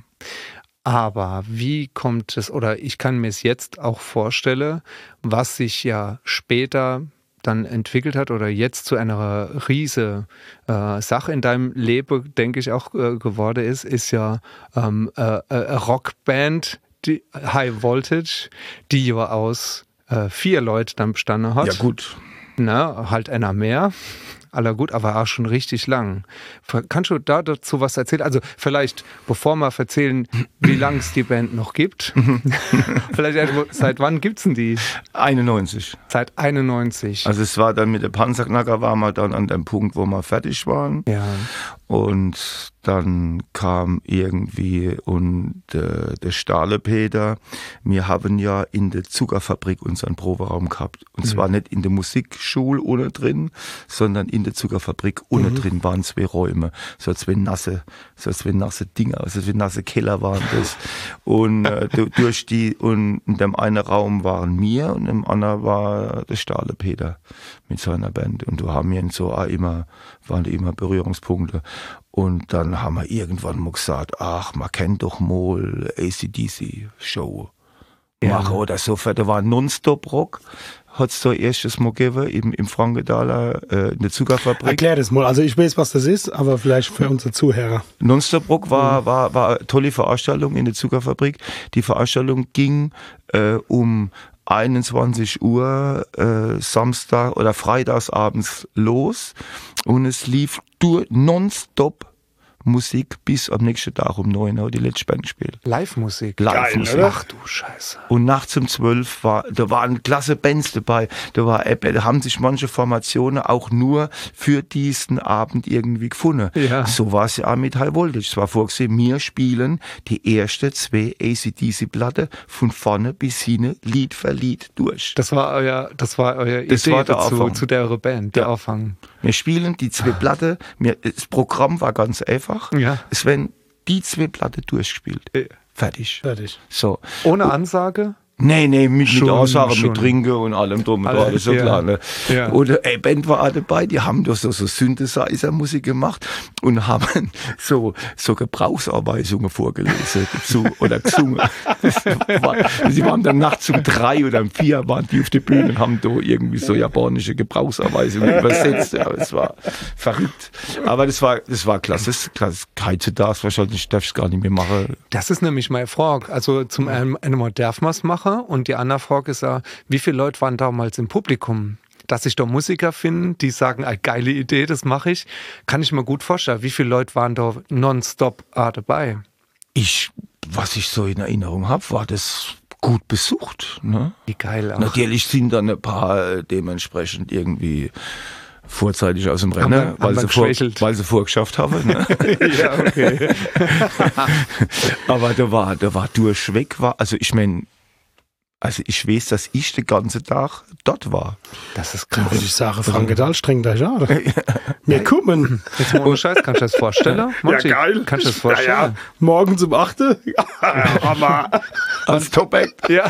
Aber wie kommt es, oder ich kann mir es jetzt auch vorstellen, was sich ja später dann entwickelt hat oder jetzt zu einer riese äh, Sache in deinem Leben, denke ich, auch äh, geworden ist, ist ja ähm, äh, äh, eine Rockband, die High Voltage, die ja aus äh, vier Leuten dann bestanden hat. Ja, gut. Na, halt einer mehr. Aller gut, aber auch schon richtig lang. Kannst du da dazu was erzählen? Also vielleicht, bevor wir erzählen, wie lange es die Band noch gibt. Vielleicht irgendwo, seit wann gibt's denn die? einundneunzig. Seit einundneunzig. Also es war dann mit der Panzerknacker, waren wir dann an dem Punkt, wo wir fertig waren. ja. Und dann kam irgendwie und äh, der Stahlepeter. Wir haben ja in der Zuckerfabrik unseren Proberaum gehabt. Und zwar nicht in der Musikschule ohne drin, sondern in der Zuckerfabrik ohne drin waren zwei Räume. So zwei nasse, so zwei nasse Dinger, also zwei nasse Keller waren das. Und äh, du- durch die, und in dem einen Raum waren wir und im anderen war der Stahlepeter mit seiner Band. Und da haben wir so auch immer, waren da immer Berührungspunkte. Und dann haben wir irgendwann mal gesagt, ach, man kennt doch mal A C D C-Show Ja. machen oder so. Da war Nonstop-Rock, hat es da erstes Mal gegeben, im, im Frankendaler, äh, in der Zuckerfabrik. Erklär das mal. Also ich weiß, was das ist, aber vielleicht für unsere Zuhörer. Nonstop-Rock war, war, war eine tolle Veranstaltung in der Zuckerfabrik. Die Veranstaltung ging äh, um einundzwanzig Uhr äh, Samstag oder freitagsabends los und es lief durch nonstop Musik bis am nächsten Tag um neun Uhr die letzte Band gespielt. Live-Musik. Live-Musik. Geil, Ach du Scheiße. Und nachts um zwölf war, da waren klasse Bands dabei. Da war, da haben sich manche Formationen auch nur für diesen Abend irgendwie gefunden. Ja. So war es ja auch mit High Voltage. Es war vorgesehen, wir spielen die erste zwei A C D C-Platte von vorne bis hinten, Lied für Lied durch. Das war euer, das war euer Das Idee war der dazu, Anfang. zu der eure Band, der Ja. Anfang. Wir spielen die zwei Platte. Wir, das Programm war ganz einfach. Ja. Es werden die zwei Platte durchgespielt. Ja. Fertig. Fertig. So. Ohne Ansage? Nee, nee, mit, Schon, mit Ansage, schon. mit Trinken und allem drum und Alle, dran, alles so ja. klar. Ne? Ja. Und ey, Band war auch dabei, die haben doch so, so Synthesizer-Musik gemacht und haben so, so Gebrauchsanweisungen vorgelesen dazu oder gesungen. Das war, sie waren dann nachts um drei oder um vier waren die auf der Bühne und haben da irgendwie so japanische Gebrauchsanweisungen übersetzt. Ja, das war verrückt. Aber das war, das war klasse. Das ist klasse. Heutzutage wahrscheinlich darf ich es gar nicht mehr machen. Das ist nämlich meine Frage. Also zum einen einmal darf man es machen und die andere Frage ist ja, wie viele Leute waren damals im Publikum? Dass sich da Musiker finden, die sagen, eine geile Idee, das mache ich, kann ich mir gut vorstellen. Wie viele Leute waren da nonstop ah, dabei? Ich, was ich so in Erinnerung habe, war das gut besucht. Ne? Wie geil auch. Natürlich sind dann ein paar äh, dementsprechend irgendwie vorzeitig aus dem Rennen, Haben wir- weil, haben wir sie vor, geschwächelt. weil sie vorgeschafft haben. Ne? Ja, okay. Aber da war, da war durchweg, war, also ich meine, also ich weiß, dass ich den ganzen Tag dort war. Das ist Dann krass. würde ich sagen, Frank Dahl strengt euch an. Wir kommen. Jetzt mal ohne Scheiß, kannst du das vorstellen? Monty, Ja, geil. Kannst du das vorstellen? Ja, ja. Morgens um acht. Hammer. Als Top-Act. Ja.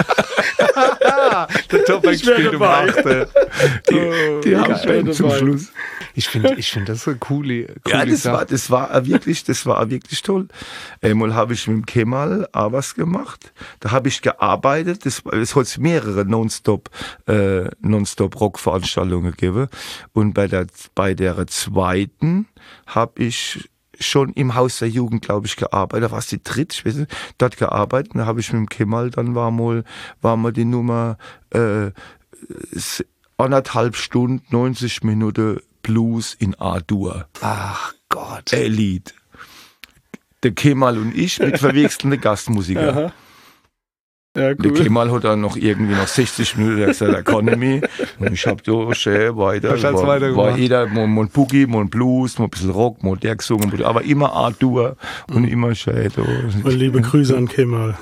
Der Topak Ich wär spielt um dabei. acht. Die, die haben geil. Band zum Schluss. Ich finde, ich finde das so eine coole, coole Ja, das Sache. war, das war auch wirklich, das war auch wirklich toll. Einmal habe ich mit dem Kemal auch was gemacht. Da habe ich gearbeitet. Das, es hat mehrere Nonstop, äh, Nonstop-Rock-Veranstaltungen gegeben. Und bei der, bei der zweiten habe ich schon im Haus der Jugend, glaube ich, gearbeitet. Da war es die dritte, ich weiß nicht, dort gearbeitet. Und da habe ich mit dem Kemal, dann war mal, war mal die Nummer, äh, anderthalb Stunden, neunzig Minuten Blues in A-Dur. Ach Gott. Elite. Der Kemal und ich mit verwechselnden Gastmusiker. Ja, Der cool. Kemal hat dann noch irgendwie noch sechzig Minuten gesagt, Economy. Und ich hab da schön weiter. Was hat's War, weitergemacht? war jeder, mal, mal ein Boogie, mal ein Blues, mal ein bisschen Rock, mal der gesungen. Aber immer A-Dur und immer schön da. Und liebe Grüße an Kemal.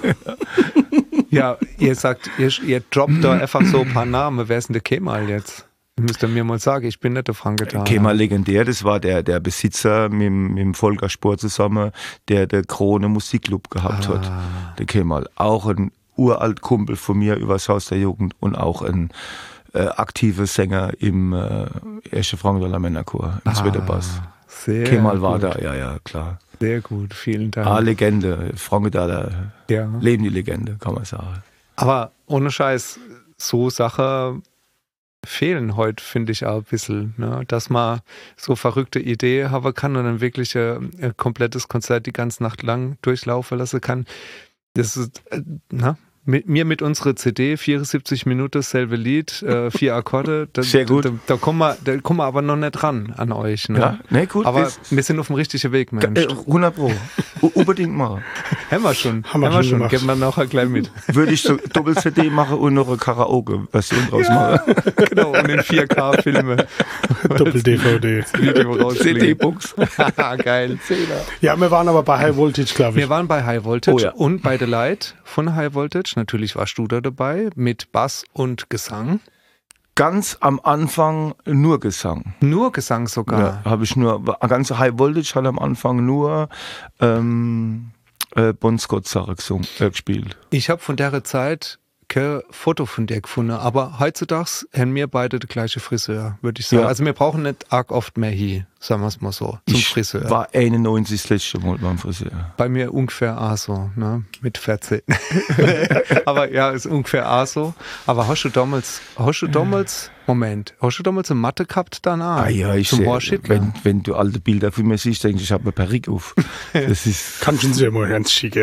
Ja, ihr sagt, ihr, ihr droppt da einfach so ein paar Namen. Wer ist denn der Kemal jetzt? Müsst ihr mir mal sagen, ich bin nicht der Frank Dahl. Kemal legendär, das war der, der Besitzer mit, dem- mit dem Volker Spohr zusammen, der der Krone Musikclub gehabt Ah. hat. Der Kemal. Auch ein uralt Kumpel von mir übers Haus der Jugend und auch ein äh, aktiver Sänger im äh, Erste Frankendaler Männerchor, im zweiten Bass. Sehr Kemal war gut. da, ja, ja, klar. Sehr gut, vielen Dank. Ah, Legende. Frankendaler, Ja. leben die Legende, kann man sagen. Aber ohne Scheiß, so Sachen fehlen heute, finde ich auch ein bisschen. Ne? Dass man so verrückte Idee haben kann und dann wirklich ein, ein komplettes Konzert die ganze Nacht lang durchlaufen lassen kann. Das ist, äh, na, mit mir mit unserer C D, vierundsiebzig Minuten, selbe Lied, äh, vier Akkorde. Da, Sehr gut. Da, da, kommen wir, da kommen wir aber noch nicht ran an euch. Ne? Ja, ne, gut. Aber das- wir sind auf dem richtigen Weg, Mensch. äh, hundert Pro. U- Unbedingt machen. Haben wir schon. Haben wir schon gemacht. Geben wir nachher gleich mit. Würde ich so Doppel-C D machen und noch eine Karaoke-Version draus machen. Genau, und in vier K-Filme. Doppel-D V D. Video C rausfliegen. D-Box. Geil. Ja, wir waren aber bei High Voltage, glaube ich. Wir waren bei High Voltage Oh ja. und bei The Light von High Voltage. Natürlich warst du da dabei mit Bass und Gesang. Ganz am Anfang nur Gesang. Nur Gesang sogar. Ja, habe ich nur, ganz High Voltage hat am Anfang nur ähm, äh, Bon Scott Sache gesungen, äh, gespielt. Ich habe von der Zeit kein Foto von dir gefunden, aber heutzutage haben wir beide die gleiche Friseur, würde ich sagen. Ja. Also wir brauchen nicht arg oft mehr hier, sagen wir es mal so, zum ich Friseur. war einundneunzig das letzte Mal beim Friseur. Bei mir ungefähr auch so, ne? Mit vierzehn. Aber ja, ist ungefähr auch so. Aber hast du damals, hast du damals, Moment, hast du damals eine Matte gehabt danach? Ah ja, ich Zum seh, Horschittler? wenn, wenn du alte Bilder von mir siehst, denkst du, ich habe eine Perücke auf. Das ist... Kannst du uns ja mal ganz schicken.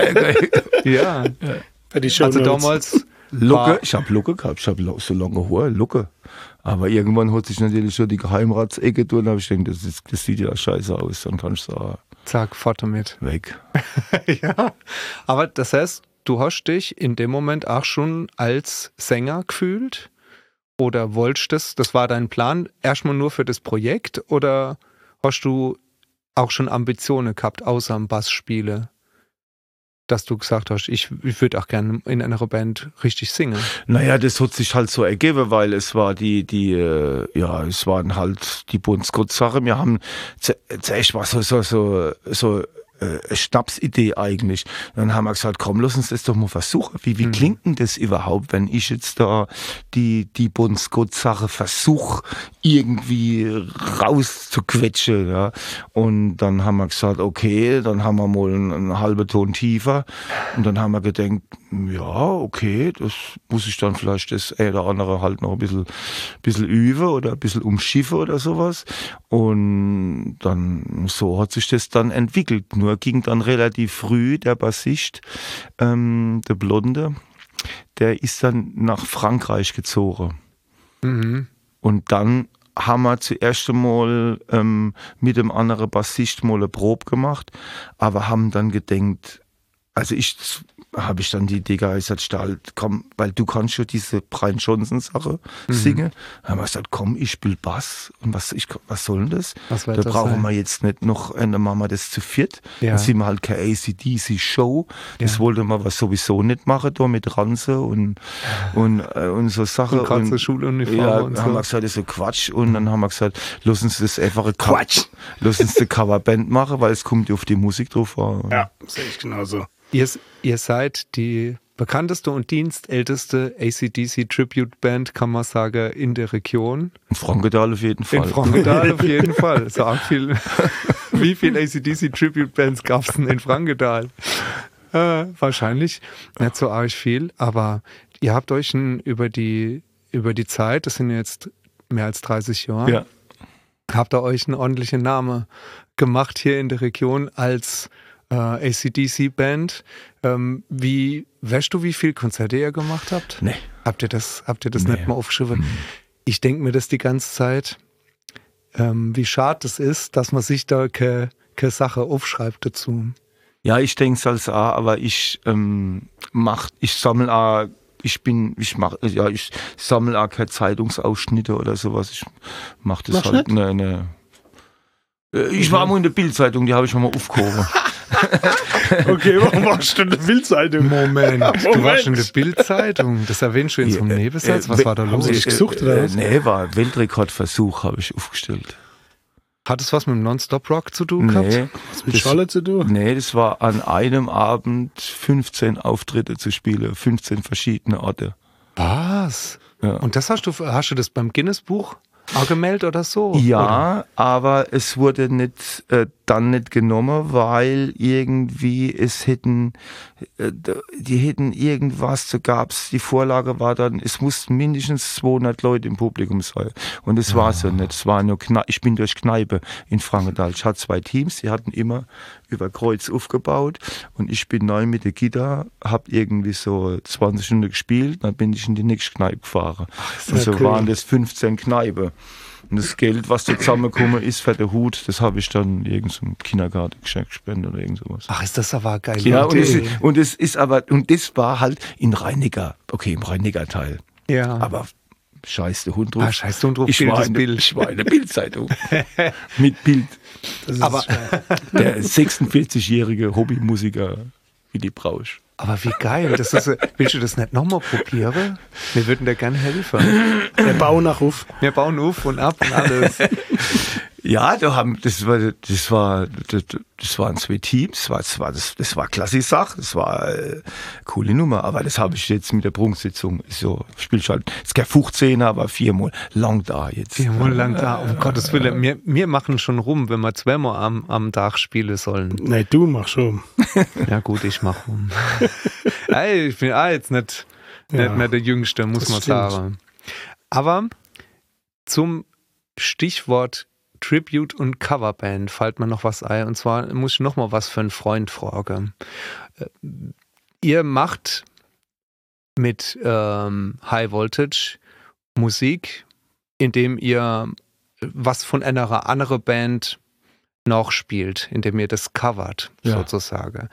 Ja, Für die Show also Notes. damals, Locke, War- ich habe Locke gehabt, ich habe so lange Haare, Locke. Aber irgendwann hat sich natürlich so die Geheimratsecke tun, da habe ich gedacht, das, ist, das sieht ja scheiße aus, dann kannst du sagen. Zack, fort damit. Weg. Ja, aber das heißt, du hast dich in dem Moment auch schon als Sänger gefühlt? Oder wolltest das, das war dein Plan, erstmal nur für das Projekt? Oder hast du auch schon Ambitionen gehabt, außer am Bassspiele? Dass du gesagt hast, ich, ich würde auch gerne in einer Band richtig singen. Naja, das hat sich halt so ergeben, weil es war die, die, äh, ja, es waren halt die Bundesgott-Sache. Wir haben zuerst war so, so, so, so äh, eine Schnapsidee eigentlich. Dann haben wir gesagt, komm, lass uns das doch mal versuchen. Wie, wie mhm. klingt denn das überhaupt, wenn ich jetzt da die, die Bundesgott-Sache versuche, irgendwie rauszuquetschen, ja. Und dann haben wir gesagt, okay, dann haben wir mal einen, einen halben Ton tiefer. Und dann haben wir gedacht, ja, okay, das muss ich dann vielleicht das eine oder andere halt noch ein bisschen, bisschen üben oder ein bisschen umschiffen oder sowas. Und dann, so hat sich das dann entwickelt. Nur ging dann relativ früh der Bassist, ähm, der Blonde, der ist dann nach Frankreich gezogen. Mhm. Und dann haben wir zuerst einmal ähm, mit dem anderen Bassist mal eine Probe gemacht, aber haben dann gedacht, also ich habe ich dann die Idee gehabt, ich sagte, komm, weil du kannst ja diese Brian Johnson Sache mhm. singen. Dann haben wir gesagt, komm, ich spiele Bass und was, ich, was soll denn das? Was da das brauchen sein? wir jetzt nicht noch, dann machen wir das zu viert. Ja. Dann sind wir halt keine A C D C-Show. Das ja. wollte man was sowieso nicht machen, da mit Ranze und, und, äh, und so Sachen. Und gerade so Schuluniform ja, und so. haben wir gesagt, das ist so Quatsch. Und dann haben wir gesagt, lass uns das einfach ein Quatsch. Lass uns eine Coverband machen, weil es kommt ja auf die Musik drauf an. Ja, sehe ich genauso. Ihr, ihr seid die bekannteste und dienstälteste A C D C-Tribute-Band, kann man sagen, in der Region. In Frankenthal auf jeden Fall. In Frankenthal auf jeden Fall. So arg viel. Wie viele A C D C-Tribute-Bands gab es denn in Frankenthal? Äh, wahrscheinlich nicht so arg viel, aber ihr habt euch ein, über, die, über die Zeit, das sind jetzt mehr als dreißig Jahre, Ja. habt ihr euch einen ordentlichen Namen gemacht hier in der Region als äh, A C D C-Band. Ähm, wie, weißt du, wie viele Konzerte ihr gemacht habt? Nee. Habt ihr das, habt ihr das Nee. nicht mal aufgeschrieben? Mhm. Ich denke mir das die ganze Zeit, ähm, wie schade es ist, dass man sich da keine keine Sache aufschreibt dazu. Ja, ich denke es als auch, aber ich ähm, mach, ich sammle auch, ich bin, ich mach, ja, ich sammle auch keine Zeitungsausschnitte oder sowas. Ich mach das Machst halt, nicht? ne, ne. Äh, Ich war mal in der Bildzeitung, die habe ich schon mal aufgehoben. Okay, warum warst du in der Bildzeitung? Moment, du Moment. warst in der Bildzeitung. Das erwähnst du in so einem Ja, Nebensatz. äh, Was war da haben los? Sie dich gesucht, oder was? Nee, war Weltrekordversuch, habe ich aufgestellt. Hat es was mit dem Non-Stop-Rock zu tun gehabt? Nee, Was mit das- Charlotte zu tun? nee, das war an einem Abend fünfzehn Auftritte zu spielen, fünfzehn verschiedene Orte. Was? Ja. Und das hast du, hast du das beim Guinness-Buch angemeldet oder so? Ja, Oder? aber es wurde nicht äh, dann nicht genommen, weil irgendwie es hätten, äh, die hätten irgendwas, so gab's, die Vorlage war dann, es mussten mindestens zweihundert Leute im Publikum sein. Und es war so nicht, es war nur Kneipe, ich bin durch Kneipe in Frankenthal. Ich hatte zwei Teams, die hatten immer über Kreuz aufgebaut und ich bin neu mit der Gitarre, hab irgendwie so zwanzig Stunden gespielt, dann bin ich in die nächste Kneipe gefahren. Und so cool. waren das fünfzehn Kneipe. Und das Geld, was da zusammengekommen ist für den Hut, das habe ich dann irgendeinem Kindergarten geschenkt, gespendet oder irgend sowas. Ach, ist das aber eine geile Ja, und es, Idee. ist, und es ist aber, und das war halt in Rheiniger, okay, im Rheiniger Teil. Ja. Aber scheiß der Hund drauf. Ah, scheiß der Hund drauf, ich, Bild war ist in, Bild. ich war in der Bildzeitung. Mit Bild. Das ist Aber- schwer. Der sechsundvierzigjährige Hobbymusiker Willi Brausch. Aber wie geil. Das ist, willst du das nicht nochmal probieren? Wir würden dir gerne helfen. Der Bau nach Ruf. Wir bauen auf und ab und alles. Ja, da haben, das war, das war, das, das waren zwei Teams, das war, das war, das, das war klasse Sache, das war äh, coole Nummer, aber das habe ich jetzt mit der Prunksitzung, so, spielst halt, es ist kein fünfzehner, aber viermal lang da jetzt. Viermal lang da, um Gottes Willen. Wir, wir machen schon rum, wenn wir zweimal am, am Tag spielen sollen. Nein, du machst schon. Ja gut, ich mach rum. Ey, ich bin ah, jetzt nicht, Ja, nicht mehr der Jüngste, muss das man stimmt. sagen. Aber zum Stichwort Tribute und Coverband fällt mir noch was ein. Und zwar muss ich noch mal was für einen Freund fragen. Äh, Ihr macht mit ähm, High Voltage Musik, indem ihr was von einer anderen Band nachspielt, indem ihr das covert, Ja. sozusagen.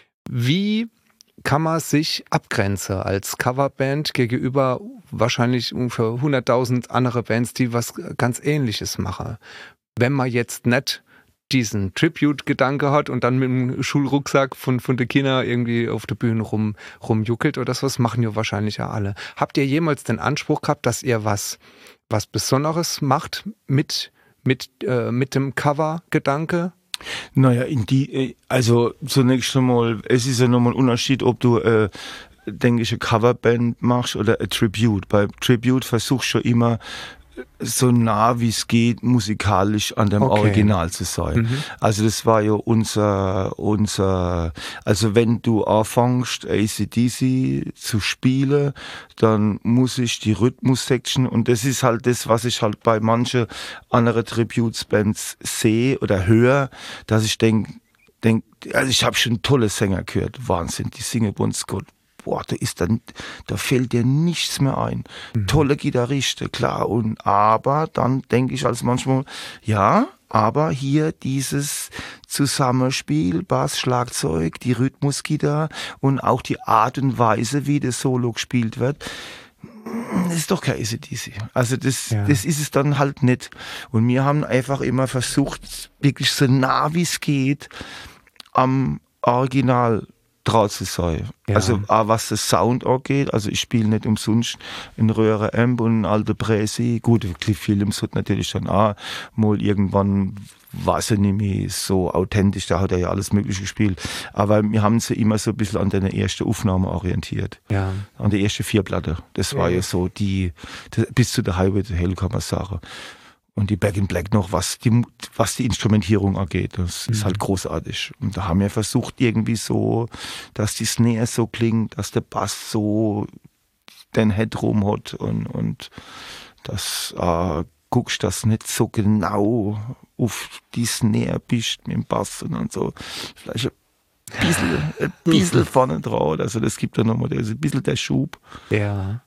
Wie kann man sich abgrenzen als Coverband gegenüber wahrscheinlich ungefähr hunderttausend andere Bands, die was ganz Ähnliches machen? Wenn man jetzt nicht diesen Tribute-Gedanke hat und dann mit dem Schulrucksack von, von der Kinder irgendwie auf der Bühne rum, rumjuckelt oder so, das machen ja wahrscheinlich ja alle. Habt ihr jemals den Anspruch gehabt, dass ihr was, was Besonderes macht mit, mit, äh, mit dem Cover-Gedanke? Naja, in die, also zunächst einmal, es ist ja nochmal ein Unterschied, ob du, äh, denke ich, eine Coverband machst oder ein Tribute. Bei Tribute versuchst du schon immer, so nah wie es geht, musikalisch an dem Okay. Original zu sein. Mhm. Also das war ja unser, unser, also wenn du anfängst, A C D C zu spielen, dann muss ich die Rhythmus-Section, und das ist halt das, was ich halt bei manchen anderen Tributes-Bands sehe oder höre, dass ich denke, denk, also ich habe schon tolle Sänger gehört, Wahnsinn, die singen bei uns Gott. Boah, da ist dann, da fällt dir nichts mehr ein. Mhm. Tolle Gitarristen, klar. Und aber dann denke ich als manchmal, ja, aber hier dieses Zusammenspiel, Bass, Schlagzeug, die Rhythmusgitarre und auch die Art und Weise, wie das Solo gespielt wird, das ist doch kein A C D C. Also das, Ja. das ist es dann halt nicht. Und wir haben einfach immer versucht, wirklich so nah wie es geht, am Original dran zu sein. Ja. Also auch was das Sound angeht, also ich spiele nicht umsonst ein Röhre-Amp und ein alter Presi. Gut, Cliff Williams hat natürlich dann auch mal irgendwann, weiß ich nicht mehr, so authentisch, da hat er ja alles Mögliche gespielt. Aber wir haben sie immer so ein bisschen an der ersten Aufnahme orientiert. Ja. An der ersten vier Platte. Das war Ja. ja so die, das, bis zu der Highway to Hell kann man sagen. Und die Back in Black noch, was die, was die Instrumentierung angeht. Das ist Mhm. halt großartig. Und da haben wir versucht irgendwie so, dass die Snare so klingt, dass der Bass so den Headroom hat und, und dass äh, guckst, dass nicht so genau auf die Snare bist mit dem Bass, sondern so vielleicht ein bisschen, ein bisschen vorne drauf. Also das gibt dann nochmal ein bisschen der Schub. Ja.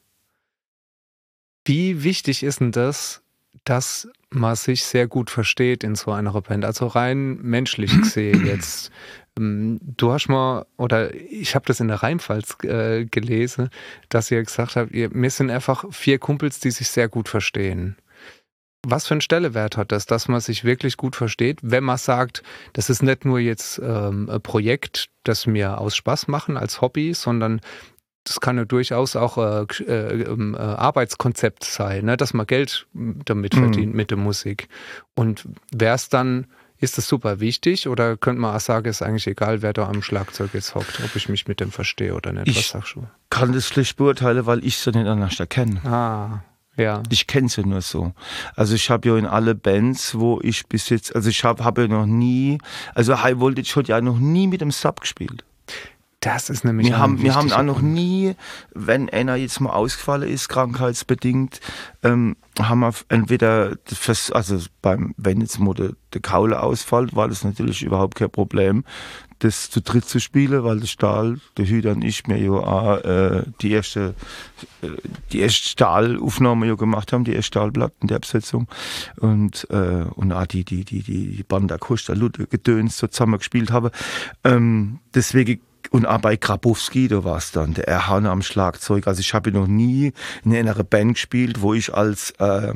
Wie wichtig ist denn das, dass man sich sehr gut versteht in so einer Band? Also rein menschlich gesehen jetzt. Ähm, Du hast mal, oder ich habe das in der Rheinpfalz äh, gelesen, dass ihr gesagt habt, ihr, wir sind einfach vier Kumpels, die sich sehr gut verstehen. Was für einen Stellenwert hat das, dass man sich wirklich gut versteht, wenn man sagt, das ist nicht nur jetzt ähm, ein Projekt, das mir aus Spaß machen als Hobby, sondern das kann ja durchaus auch äh, äh, äh, Arbeitskonzept sein, ne? Dass man Geld damit Mhm. verdient mit der Musik. Und wäre es dann, ist das super wichtig oder könnte man auch sagen, ist eigentlich egal, wer da am Schlagzeug jetzt hockt, ob ich mich mit dem verstehe oder nicht? Ich- Was sagst du? Kann das schlecht beurteilen, weil ich sie nicht anders erkenne. Ah, ja. Ich kenne sie nur so. Also ich habe ja in alle Bands, wo ich bis jetzt, also ich habe hab ja noch nie, also High Voltage hat ja noch nie mit dem Sub gespielt. Das ist nämlich Wir ein haben, wir haben wichtiger auch noch Punkt. nie, wenn einer jetzt mal ausgefallen ist, krankheitsbedingt, ähm, haben wir entweder, fürs, also beim, wenn jetzt mal der, der Kaule ausfällt, war das natürlich überhaupt kein Problem, das zu dritt zu spielen, weil der Stahl, der Hüter und ich mir ja auch, äh, die erste, äh, die erste Stahlaufnahme ja gemacht haben, die erste Stahlplatten der Besetzung und, äh, und auch die, die, die, die, die Band Acosta Lute Gedöns so zusammen gespielt haben. Ähm, deswegen und auch bei Grabowski, da war es dann der Erhan am Schlagzeug. Also ich habe noch nie in einer Band gespielt, wo ich als äh,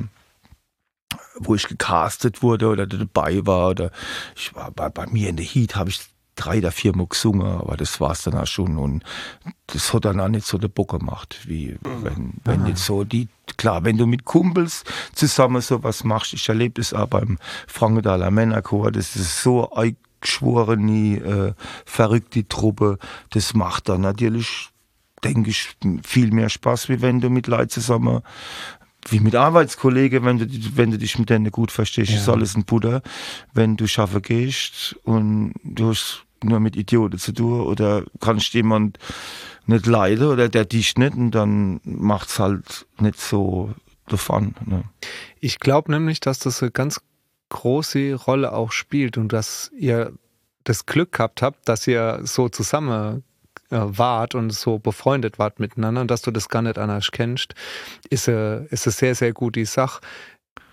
wo ich gecastet wurde oder dabei war. Oder ich war bei, bei mir in der Heat, habe ich drei oder vier Mal gesungen, aber das war es dann auch schon. Und das hat dann auch nicht so der Bock gemacht, wie wenn, wenn jetzt so die, klar, wenn du mit Kumpels zusammen sowas machst, ich erlebe das auch beim Frankendaler Männerchor, das ist so ein geschworene, äh, verrückte Truppe, das macht dann natürlich, denke ich, viel mehr Spaß, wie wenn du mit Leuten zusammen, wie mit Arbeitskollegen, wenn du, wenn du dich mit denen gut verstehst, Ja. ist alles ein Butter. Wenn du schaffen gehst und du hast nur mit Idioten zu tun oder kannst jemand nicht leiden oder der dich nicht, und dann macht's halt nicht so davon. Ne? Ich glaube nämlich, dass das eine ganz große Rolle auch spielt und dass ihr das Glück gehabt habt, dass ihr so zusammen äh, wart und so befreundet wart miteinander und dass du das gar nicht anders kennst, ist eine, ist eine sehr, sehr gute Sache.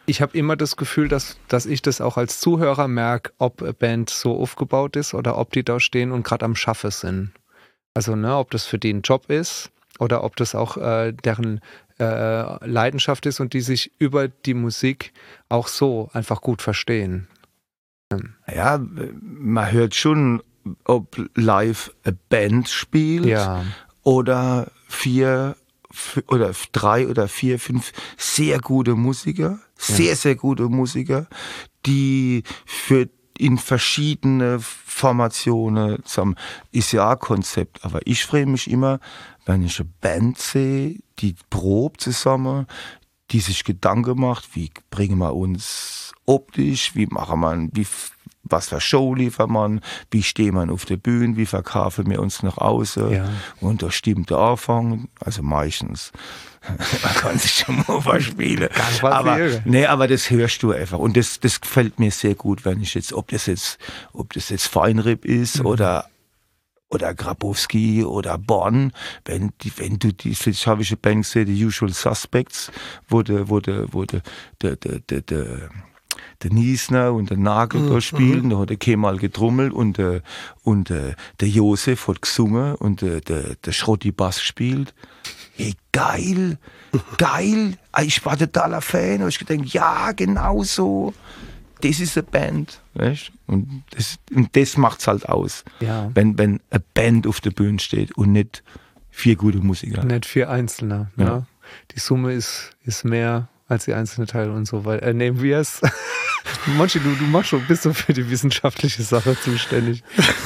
ich habe immer das Gefühl, dass, dass ich das auch als Zuhörer merke, ob eine Band so aufgebaut ist oder ob die da stehen und gerade am Schaffen sind. Also, ne, ob das für die ein Job ist oder ob das auch äh, deren äh, Leidenschaft ist und die sich über die Musik auch so einfach gut verstehen. Hm. Ja, man hört schon, ob live eine Band spielt Ja. oder vier f- oder drei oder vier, fünf sehr gute Musiker, sehr, sehr gute Musiker, die für in verschiedene Formationen zusammen. Ist ja auch ein Konzept, aber ich freue mich immer, wenn ich eine Band sehe, die probt zusammen, die sich Gedanken macht, wie bringen wir uns optisch, wie machen wir, wie, was für Show liefern wir, wie stehen wir auf der Bühne, wie verkaufen wir uns nach außen Ja. und da stimmt der Anfang, also meistens. Man kann sich schon mal verspielen. Ganz aber, passieren. nee, aber das hörst du einfach. Und das, das gefällt mir sehr gut, wenn ich jetzt, ob das jetzt, ob das jetzt Feinripp ist Mhm. oder, oder Grabowski oder Born, wenn die, wenn du die, jetzt habe ich eine Band gesehen, die Usual Suspects, wo der, wo der, wo der, der, der, der, der der Niesner und der Nagel da spielen, da hat der Kemal getrummelt und, der, und der, der Josef hat gesungen und der, der, der Schrotti Bass gespielt. Ey, geil, geil, ich war totaler Fan, und ich gedacht, ja, genau so, das ist eine Band, weißt? Und das, und das macht's halt aus, Ja. wenn, wenn eine Band auf der Bühne steht und nicht vier gute Musiker. Nicht vier Einzelne. Ja. Ne? Die Summe ist, ist mehr als die einzelnen Teile und so weiter. Äh, nehmen wir es. Monchi, du, du machst schon, bist du für die wissenschaftliche Sache zuständig.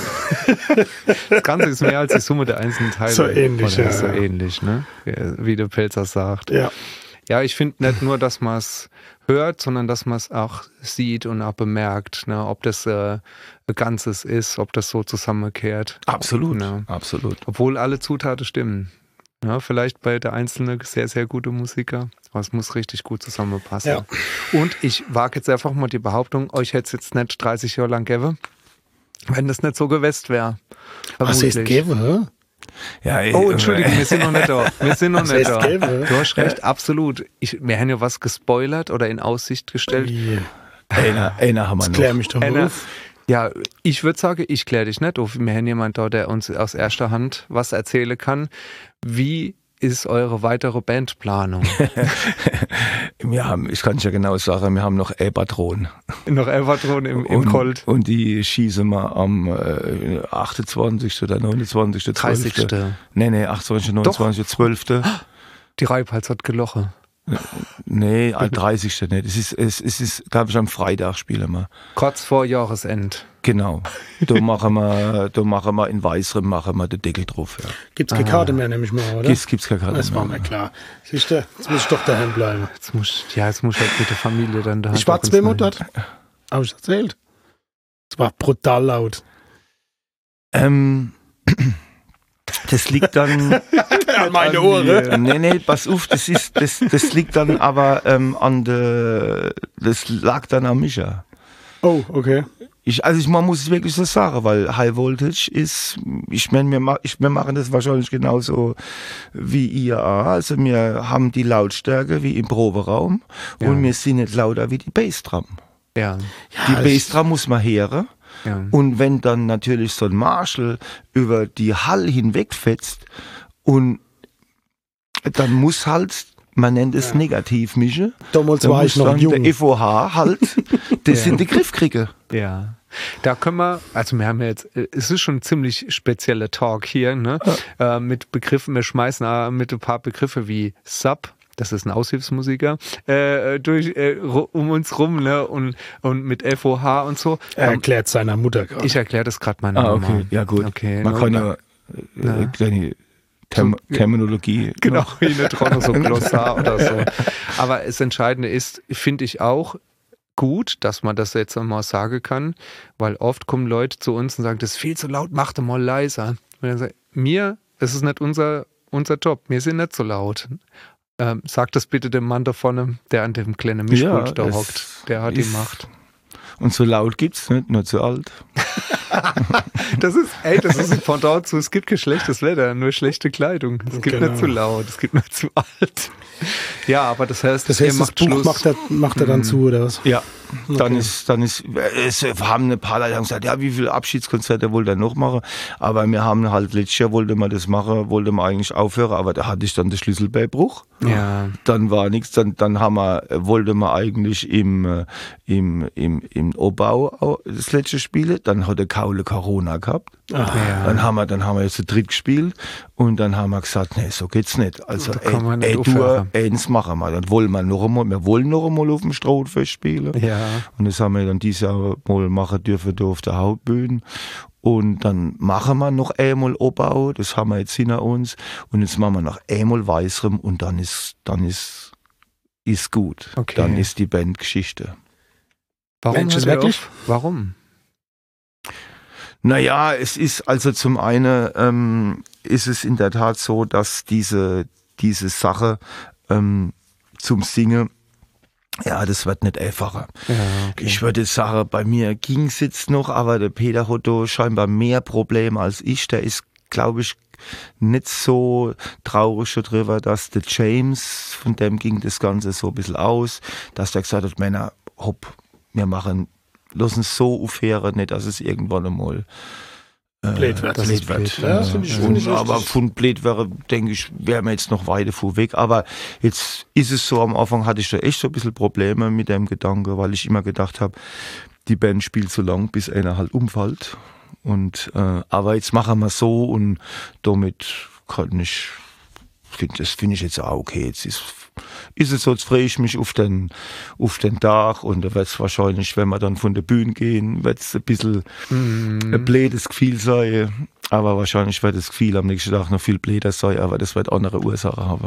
Das Ganze ist mehr als die Summe der einzelnen Teile. So ähnlich, Oder ja. So ähnlich, ne? Wie der Pelzer sagt. Ja. Ja, ich finde nicht nur, dass man es hört, sondern dass man es auch sieht und auch bemerkt, ne? Ob das äh, ein Ganzes ist, ob das so zusammenkehrt. Absolut, Ja. absolut. Obwohl alle Zutaten stimmen. Ja, vielleicht bei der einzelne sehr, sehr gute Musiker, aber es muss richtig gut zusammenpassen. Ja. Und ich wage jetzt einfach mal die Behauptung, euch hätte es jetzt nicht dreißig Jahre lang gegeben, wenn das nicht so gewesen wäre. Was ist Vermutlich. geben, hä? Ja, ey, Oh, Entschuldigung, wir sind noch nicht da. Wir sind noch Was nicht heißt da. geben? Du hast recht, absolut. Ich, wir haben ja was gespoilert oder in Aussicht gestellt. Wie? einer, einer haben wir Klär noch. mich doch mal Einer, auf. ja, ich würde sagen, ich kläre dich nicht auf. Wir haben jemanden da, der uns aus erster Hand was erzählen kann. Wie ist eure weitere Bandplanung? Wir haben, ich kann es ja genau sagen, wir haben noch E-Patronen. Noch Elvatron im, im und, Colt. Und die schießen wir am äh, achtundzwanzigsten oder neunundzwanzigsten dreißigsten Nee, nee, achtundzwanzigsten neunundzwanzigsten zwölften Die Reibhals hat geloche. Nee, am dreißigsten nicht. Es ist, es, es ist, glaube ich, am Freitag spielen wir. Kurz vor Jahresend. Genau. Da machen wir, da machen wir in Weißerem machen wir den Deckel drauf. Ja. Gibt's keine Karte mehr, nämlich mal, oder? Gibt's, gibt's keine Karte Das war mehr. mir klar. Siehst du, jetzt muss ich doch daheim bleiben. Jetzt muss, ja, jetzt muss halt mit der Familie dann da. Ich war zweimal dort. Hab ich erzählt? Es war brutal laut. Ähm, das liegt dann. An meine An Ohren. die- Nee, nee, pass auf, das ist, das, das liegt dann aber ähm, an der, das lag dann an Micha. Oh, okay. Ich, also ich, man muss es wirklich so sagen, weil High Voltage ist, ich meine, wir, ma- ich, wir machen das wahrscheinlich genauso wie ihr auch. Also wir haben die Lautstärke wie im Proberaum Ja. und wir sind nicht lauter wie die Bassdrum. Ja. Die Ja, Bassdrum muss man hören. Ja. Und wenn dann natürlich so ein Marshall über die Hall hinwegfetzt und dann muss halt, man nennt es Ja. Negativmische, Damals da war muss ich noch dann jung. der F O H halt, das Ja. sind die Griffkriege. Ja, da können wir, also wir haben ja jetzt, äh, es ist schon ein ziemlich spezieller Talk hier, ne? Äh, mit Begriffen, wir schmeißen äh, mit ein paar Begriffe wie Sub, das ist ein Aushilfsmusiker, äh, durch, äh, ru- um uns rum, ne? Und, und mit F O H und so. Er Ähm, erklärt seiner Mutter gerade. ich erkläre das gerade meiner Ah, Mama. okay, ja gut. Okay, man ne? kann ja, Ja. äh, kleine Term So, Terminologie. Genau, wie eine Tronne, so ein Glossar oder so. Aber das Entscheidende ist, finde ich auch gut, dass man das jetzt mal sagen kann, weil oft kommen Leute zu uns und sagen, das ist viel zu laut, mach doch mal leiser. Und dann sage ich, mir, das ist nicht unser, unser Job, wir sind nicht so laut. Ähm, sag das bitte dem Mann da vorne, der an dem kleinen Mischpult Ja, da es hockt. Der hat die ist- Macht. Und so laut gibt's nicht, nur zu alt. Das ist, ey, das ist ein Pendant zu, es gibt kein schlechtes Wetter, nur schlechte Kleidung. Es gibt Genau. nicht zu laut, es gibt nur zu alt. Ja, aber das heißt, Das ihr heißt, das macht Buch Schluss. macht er, macht er dann Mhm. zu, oder was? Ja, dann Okay. ist, dann ist, es haben ein paar Leute gesagt, ja, wie viele Abschiedskonzerte wollte er noch machen? Aber wir haben halt, letztes Jahr wollte man das machen, wollte man eigentlich aufhören, aber da hatte ich dann den Schlüsselbeinbruch. Ja. Dann war nichts, dann, dann haben wir, wollte man eigentlich im, äh, im, im, im Obau auch das letzte spielen, dann hat der Kaule Corona gehabt. Ah, Ja. Dann haben wir, dann haben wir jetzt zu dritt gespielt und dann haben wir gesagt, nee, so geht's nicht. Also, Da kann man ey, nicht ey, du, aufhören. eins machen wir. Dann wollen wir noch einmal, wir wollen noch einmal auf dem Strohfest spielen. Ja. Und das haben wir dann dieses Jahr mal machen dürfen da auf der Hauptbühne. Und dann machen wir noch einmal Obbau, das haben wir jetzt hinter uns. Und jetzt machen wir noch einmal Weißrem und dann ist, dann ist, ist gut. Okay. Dann ist die Band Geschichte. Warum Mensch, hört ihr wirklich? auf? Warum? Naja, es ist also zum einen ähm, ist es in der Tat so, dass diese, diese Sache ähm, zum Singen, ja, das wird nicht einfacher. Ja, okay. Ich würde sagen, bei mir ging es jetzt noch, aber der Peter hat da scheinbar mehr Probleme als ich. Der ist, glaube ich, nicht so traurig schon drüber, dass der James, von dem ging das Ganze so ein bisschen aus, dass der gesagt hat, Männer, hopp, wir machen, lassen es so aufhören, nicht, dass es irgendwann einmal äh, Blöd wird. blöd Das ist wird. blöd. Ja, das finde ich- Und- finde ich aber richtig. von blöd wäre, denke ich, wären wir jetzt noch weiter vorweg. Aber jetzt ist es so, am Anfang hatte ich da echt so ein bisschen Probleme mit dem Gedanke, weil ich immer gedacht habe, die Band spielt so lang, bis einer halt umfällt. Und äh, aber jetzt machen wir so und damit kann ich, find, das finde ich jetzt auch okay. Jetzt ist, ist es so, jetzt freue ich mich auf den, auf den Tag und da wird es wahrscheinlich, wenn wir dann von der Bühne gehen, wird es ein bisschen Mhm. ein blödes Gefühl sein. Aber wahrscheinlich wird das Gefühl am nächsten Tag noch viel blöder sein, aber das wird andere Ursachen haben.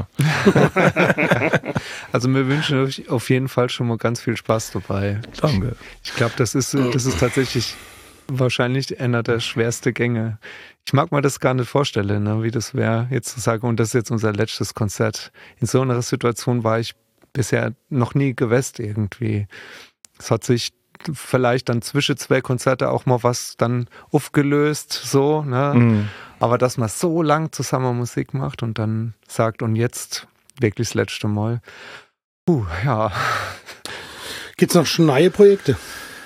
Also wir wünschen euch auf jeden Fall schon mal ganz viel Spaß dabei. Danke. Ich glaube, das ist, das ist tatsächlich wahrscheinlich einer der schwersten Gänge. Ich mag mir das gar nicht vorstellen, ne, wie das wäre, jetzt zu sagen, und das ist jetzt unser letztes Konzert. In so einer Situation war ich bisher noch nie gewesen irgendwie. Es hat sich vielleicht dann zwischen zwei Konzerte auch mal was dann aufgelöst, so, ne? Mhm. Aber dass man so lang zusammen Musik macht und dann sagt, und jetzt wirklich das letzte Mal. Puh, ja. Gibt's noch schon neue Projekte?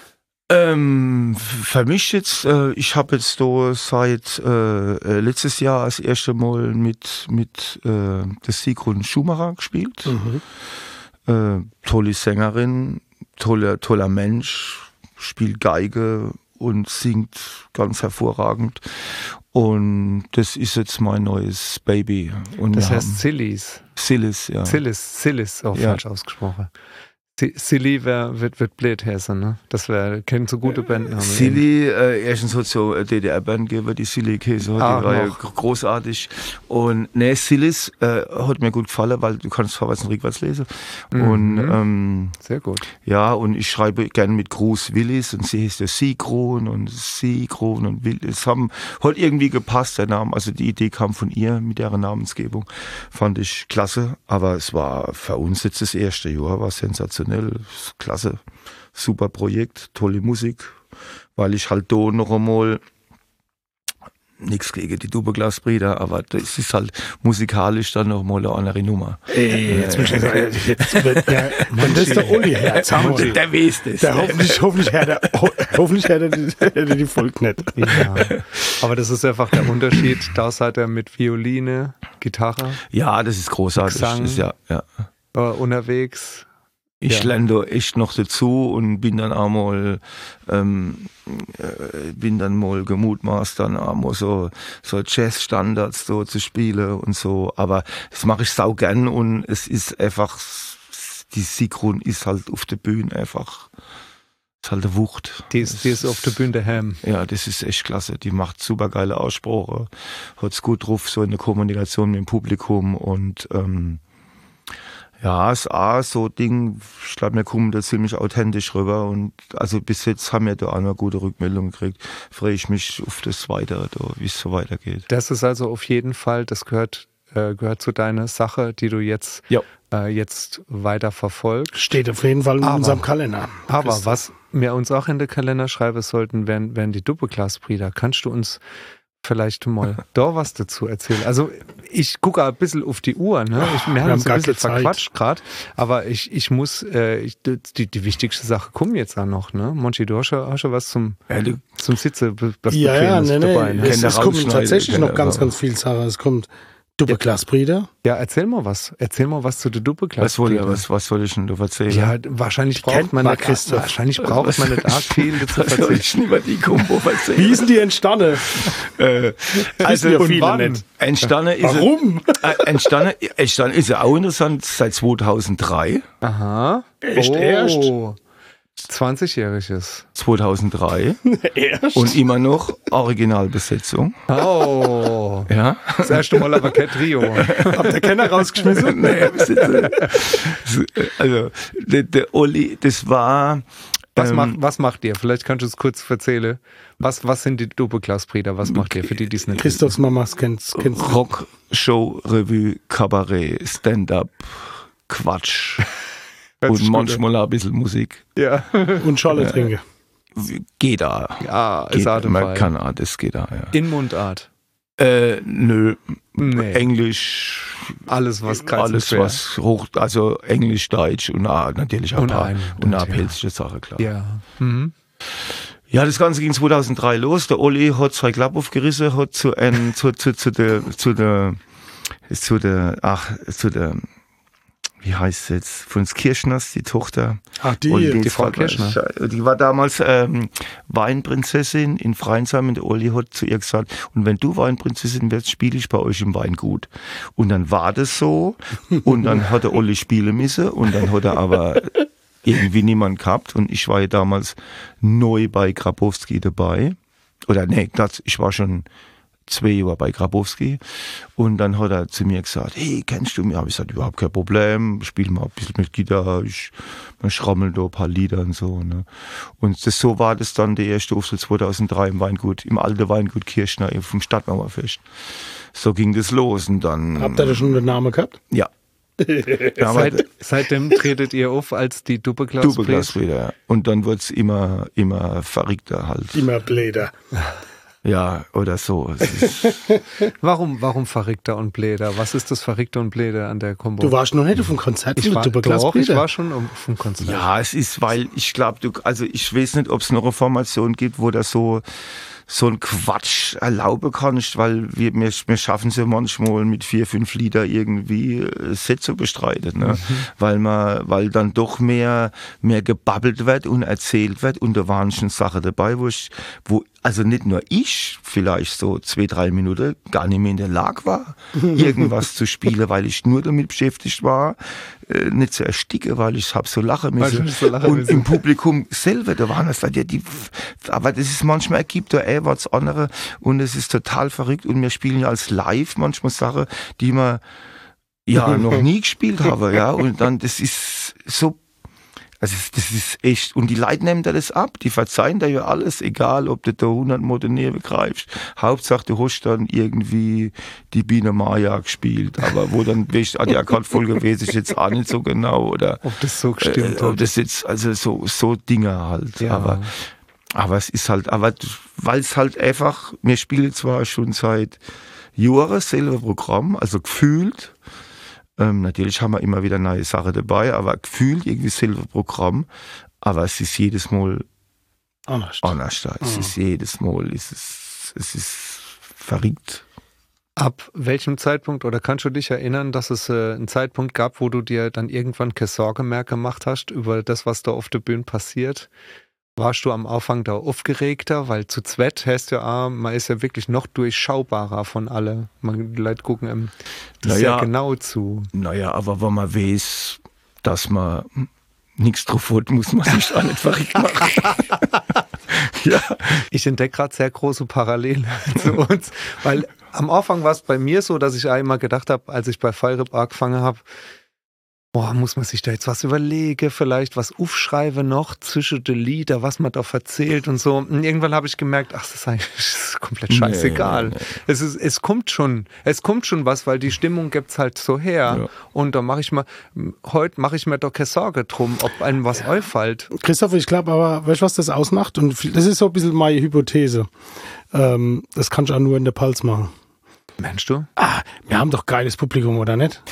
Ähm, für mich jetzt, äh, ich habe jetzt da seit äh, äh, letztes Jahr das erste Mal mit, mit äh, der Sigrun Schumacher gespielt. Mhm. Äh, tolle Sängerin, toller, toller Mensch, spielt Geige und singt ganz hervorragend. Und das ist jetzt mein neues Baby. Und Das wir heißt haben Sillies. Sillis, ja. Sillis, Sillis, auch Ja. falsch ausgesprochen. Si- Silly wär, wird, wird blöd heißen, ne? Das wäre, kennt so gute Band. Silly, äh, erstens hat es so eine D D R-Band gegeben, die Silly-Käse, Ah, die war ja noch. großartig. Und ne, Sillis äh, hat mir gut gefallen, weil du kannst vorwärts und rückwärts lesen. Mhm. Und ähm, Sehr gut. ja, und ich schreibe gerne mit Gruß Willis und sie heißt ja Sigrun und Sigrun und Willis. Es haben, hat irgendwie gepasst, der Name. Also die Idee kam von ihr mit ihrer Namensgebung. Fand ich klasse, aber es war für uns jetzt das erste Jahr, war sensationell, klasse, super Projekt, tolle Musik, weil ich halt da noch einmal nichts gegen die Doppelglasbrüder, aber das ist halt musikalisch dann noch mal eine andere Nummer. Ey, jetzt muss ich sagen, jetzt wird der, wenn das der Uli hört, haben wir- Der weiß das. der hoffentlich, hoffentlich hört er, ho- hoffentlich hört er die, hört er die Folge nicht. Ja. Aber das ist einfach der Unterschied. Da seid ihr mit Violine, Gitarre Ja, das ist großartig. Gesang. Das ist ja, ja. äh, unterwegs. Ich Ja. lerne da echt noch dazu und bin dann auch mal, ähm, äh, bin dann mal gemutmaßt, dann auch mal so, so Jazz-Standards so zu spielen und so. Aber das mache ich sau gern und es ist einfach, die Sigrun ist halt auf der Bühne einfach, ist halt eine Wucht. Die ist, die ist auf der Bühne daheim. Ja, das ist echt klasse. Die macht super geile Aussprache, hat's gut drauf, so in der Kommunikation mit dem Publikum und, ähm, ja, es ist auch so ein Ding, ich glaube, wir kommen da ziemlich authentisch rüber und also bis jetzt haben wir da auch eine gute Rückmeldung gekriegt. Freue ich mich auf das Weitere, da, wie es so weitergeht. Das ist also auf jeden Fall, das gehört, äh, gehört zu deiner Sache, die du jetzt, Ja. äh, jetzt weiter verfolgst. Steht auf jeden Fall in Aber- unserem Kalender. Aber Das- was wir uns auch in den Kalender schreiben sollten, wären, wären die Doppelglasbrüder. Kannst du uns vielleicht mal da was dazu erzählen. Also ich gucke ein bisschen auf die Uhr, ne? Ich, wir, wir haben uns ein bisschen verquatscht gerade, aber ich, ich muss, äh, ich, die, die wichtigste Sache kommt jetzt auch noch, ne? Monchi, du hast schon, hast schon was zum, Ja, du, zum Sitzen, was Ja, ja, nee, nee. dabei, ne? Es, es kommen tatsächlich noch ganz, ganz viel Sachen. Es kommt Doppelglasbrüder. Ja, erzähl mal was. Erzähl mal was zu der Doppelglas. was, soll, was, was soll ich denn da erzählen? Ja, wahrscheinlich braucht kennt man man, nicht, Christoph. wahrscheinlich braucht man nicht arg viel dazu was soll ich denn über die Kombo erzählen? Wie ist denn die entstanden? äh, Also also, viele wann? nicht. entstanden ist Warum? Er, äh, entstanden, entstanden ist er auch interessant seit zweitausenddrei. Aha. Echt oh. erst? zwanzigjähriges. zweitausenddrei. Erst? Und immer noch Originalbesetzung. Oh. Ja. Das erste Mal aber kein Trio. Habt ihr keiner rausgeschmissen? Nee, also, der, der Olli, das war. Was, ähm, macht, was macht ihr? Vielleicht kannst du es kurz erzählen. Was, was sind die Doppelglasbrüder? Was macht ihr für die, die es nicht Christophs Mamas kennst, kennst du. Rock, Show, Revue, Kabarett, Stand-up, Quatsch. Hört Und sich gut manchmal auch ein bisschen Musik. Ja. Und Scholle trinke. Geht da. Ja, Geht, ist man Atemfall. kann auch, das geht da, ja. In Mundart. Äh, nö. Nee. Englisch, Alles, was kreuz und alles quer. was hoch, also Englisch, Deutsch und auch, natürlich auch Und ein paar, ein- und auch ja. pelzige Sache, klar. Ja. Mhm. Ja, das Ganze ging zweitausenddrei los. Der Olli hat zwei Klappen aufgerissen, hat zu, ein, zu, zu, zu der, zu der, zu der, ach, zu der, wie heißt es jetzt, von des Kirschners, die Tochter. Ach, die, Olli, die Frau war- Kirschner. Die war damals ähm, Weinprinzessin in Freinsheim und der Olli hat zu ihr gesagt, und wenn du Weinprinzessin wirst, spiele ich bei euch im Weingut. Und dann war das so und dann hat der Olli spielen müssen und dann hat er aber irgendwie niemand gehabt und ich war ja damals neu bei Grabowski dabei. Oder nee, das, ich war schon zwei Jahre bei Grabowski und dann hat er zu mir gesagt, hey, kennst du mich? Habe ich gesagt, überhaupt kein Problem, spiel mal ein bisschen mit Gitarre, ich, ich schrammel da ein paar Lieder und so. Ne? Und das, so war das dann der erste Auftritt zweitausenddrei im Weingut, im alten Weingut Kirschner vom Stadtmauerfest. So ging das los und dann... Habt ihr da schon den Namen gehabt? Ja. Ja, aber Seit, seitdem tretet ihr auf als die Doppelglasbrüder. Doppelglasbrüder, ja. Und dann wird's immer, immer verrückter halt. Immer Bläder. Ja, oder so. Es ist, Warum, warum Verrückter und Bläder? Was ist das Verrückte und Bläder an der Kombo? Du warst noch nicht auf dem Konzert ich mit war, doch, ich Doppelglasbrüder? war schon auf dem Konzert. ja, es ist, weil ich glaube, du, also ich weiß nicht, ob es noch eine Formation gibt, wo das so so ein Quatsch erlauben kannst, weil wir, wir, wir schaffen es ja manchmal mit vier, fünf Lieder irgendwie äh, Set zu bestreiten, ne? Mhm. Weil man, weil dann doch mehr, mehr gebabbelt wird und erzählt wird und da waren schon Sachen dabei, wo ich, wo, also nicht nur ich vielleicht so zwei, drei Minuten gar nicht mehr in der Lage war, irgendwas zu spielen, weil ich nur damit beschäftigt war, äh, nicht zu ersticken, weil ich hab so lachen müssen. So lachen und müssen. im Publikum selber, da waren das die, die, aber das ist manchmal ergibt da eh was anderes und es ist total verrückt und wir spielen ja als Live manchmal Sachen, die wir ja noch nie gespielt haben, ja, und dann, das ist so, also das ist echt, und die Leute nehmen da das ab, die verzeihen da ja alles, egal ob du da hundert Mal daneben greifst. Hauptsache du hast dann irgendwie die Biene Maya gespielt, aber wo dann, weißt du, die Akkordfolge weiß ich jetzt auch nicht so genau, oder Ob das so gestimmt äh, ob hat. das jetzt, also so, so Dinge halt, Ja. aber, aber es ist halt, aber weil es halt einfach, wir spielen zwar schon seit Jahren dasselbe Programm, also gefühlt, Ähm, natürlich haben wir immer wieder neue Sachen dabei, aber gefühlt irgendwie selbe Programm. Aber es ist jedes Mal Anders. anders. Es Mhm. ist jedes Mal, es ist, es ist verrückt. Ab welchem Zeitpunkt, oder kannst du dich erinnern, dass es äh, einen Zeitpunkt gab, wo du dir dann irgendwann keine Sorge mehr gemacht hast über das, was da auf der Bühne passiert? Warst du am Anfang da aufgeregter? Weil zu zweit heißt ja, ah, man ist ja wirklich noch durchschaubarer von alle. Man, die Leute gucken einem das Naja. sehr genau zu. Naja, aber wenn man weiß, dass man nichts drauf hat, muss man sich auch nicht verrückt machen. Ja. Ich entdecke gerade sehr große Parallelen zu uns, weil am Anfang war es bei mir so, dass ich einmal gedacht habe, als ich bei Fallrip angefangen habe, Boah, muss man sich da jetzt was überlegen, vielleicht was aufschreiben noch zwischen den Lieder, was man da erzählt und so. Und irgendwann habe ich gemerkt, ach, das ist eigentlich das ist komplett scheißegal. Nee, nee, nee. Es ist, es kommt schon, es kommt schon was, weil die Stimmung gibt's halt so her. Ja. Und da mache ich mal, heute mache ich mir doch keine Sorge drum, ob einem was ja. auffällt. Christoph, ich glaube aber, weißt du, was das ausmacht? Und das ist so ein bisschen meine Hypothese. Ähm, das kann ich auch nur in der Pulse machen. Meinst du? Ah, wir haben doch geiles Publikum, oder nicht?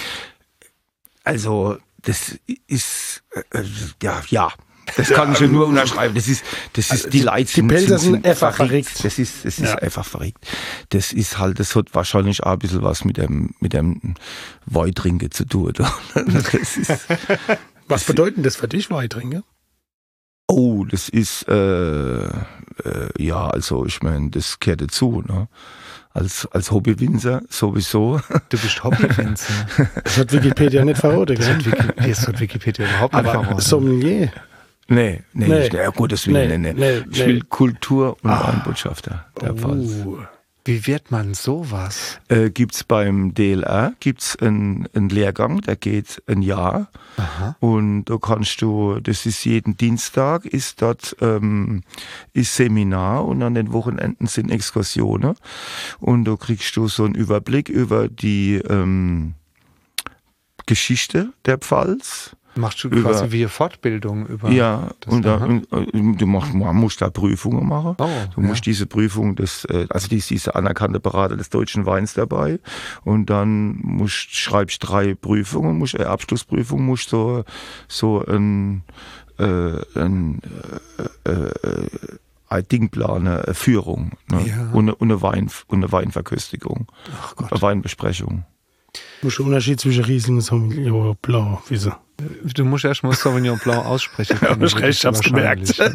Also, das ist, äh, ja, ja, das kann ich ja nur unterschreiben. Das ist, das ist, also die Leute sind, die Pelzer sind, sind einfach verrückt. verrückt. Das ist, das ist ja. einfach verrückt. Das ist halt, das hat wahrscheinlich auch ein bisschen was mit dem, mit dem Weintrinken zu tun. Das ist, was bedeutet das für dich, Weintrinken? Oh, das ist, äh, äh, ja, also, ich meine, das gehört dazu, ne? Als, als Hobbywinzer sowieso. Du bist Hobbywinzer. Das hat Wikipedia nicht verraten, gell? Das hat Wikipedia überhaupt nicht verraten. Aber Sommelier? Nee, nee, nee. Nicht. Ja, gut, das will nee, nee, nee. Ich will Kultur- und ah. Weinbotschafter der Pfalz. Oh. Wie wird man sowas? Äh, gibt's beim D L R gibt's einen, einen Lehrgang, der geht ein Jahr. Aha. Und da kannst du, das ist jeden Dienstag, ist dort ähm, ist Seminar und an den Wochenenden sind Exkursionen. Und da kriegst du so einen Überblick über die ähm, Geschichte der Pfalz. Machst du über, quasi wie eine Fortbildung über ja, das? Und, da, und, und du machst, man muss da Prüfungen machen. Oh, du musst ja. diese Prüfung, des, also die ist diese anerkannte Berater des deutschen Weins dabei. Und dann musst, schreibst drei Prüfungen, musst eine Abschlussprüfung, musst so, so ein, äh, ein äh, äh, ein Dingplan, eine Führung, ne? Ja. und, eine, und, eine Wein, und eine Weinverköstigung, Ach Gott. eine Weinbesprechung. Du musst den Unterschied zwischen Riesling und Sauvignon Blanc wissen. Du musst erst mal Sauvignon Blanc aussprechen. Ja, ich, ich hab's gemerkt. ja.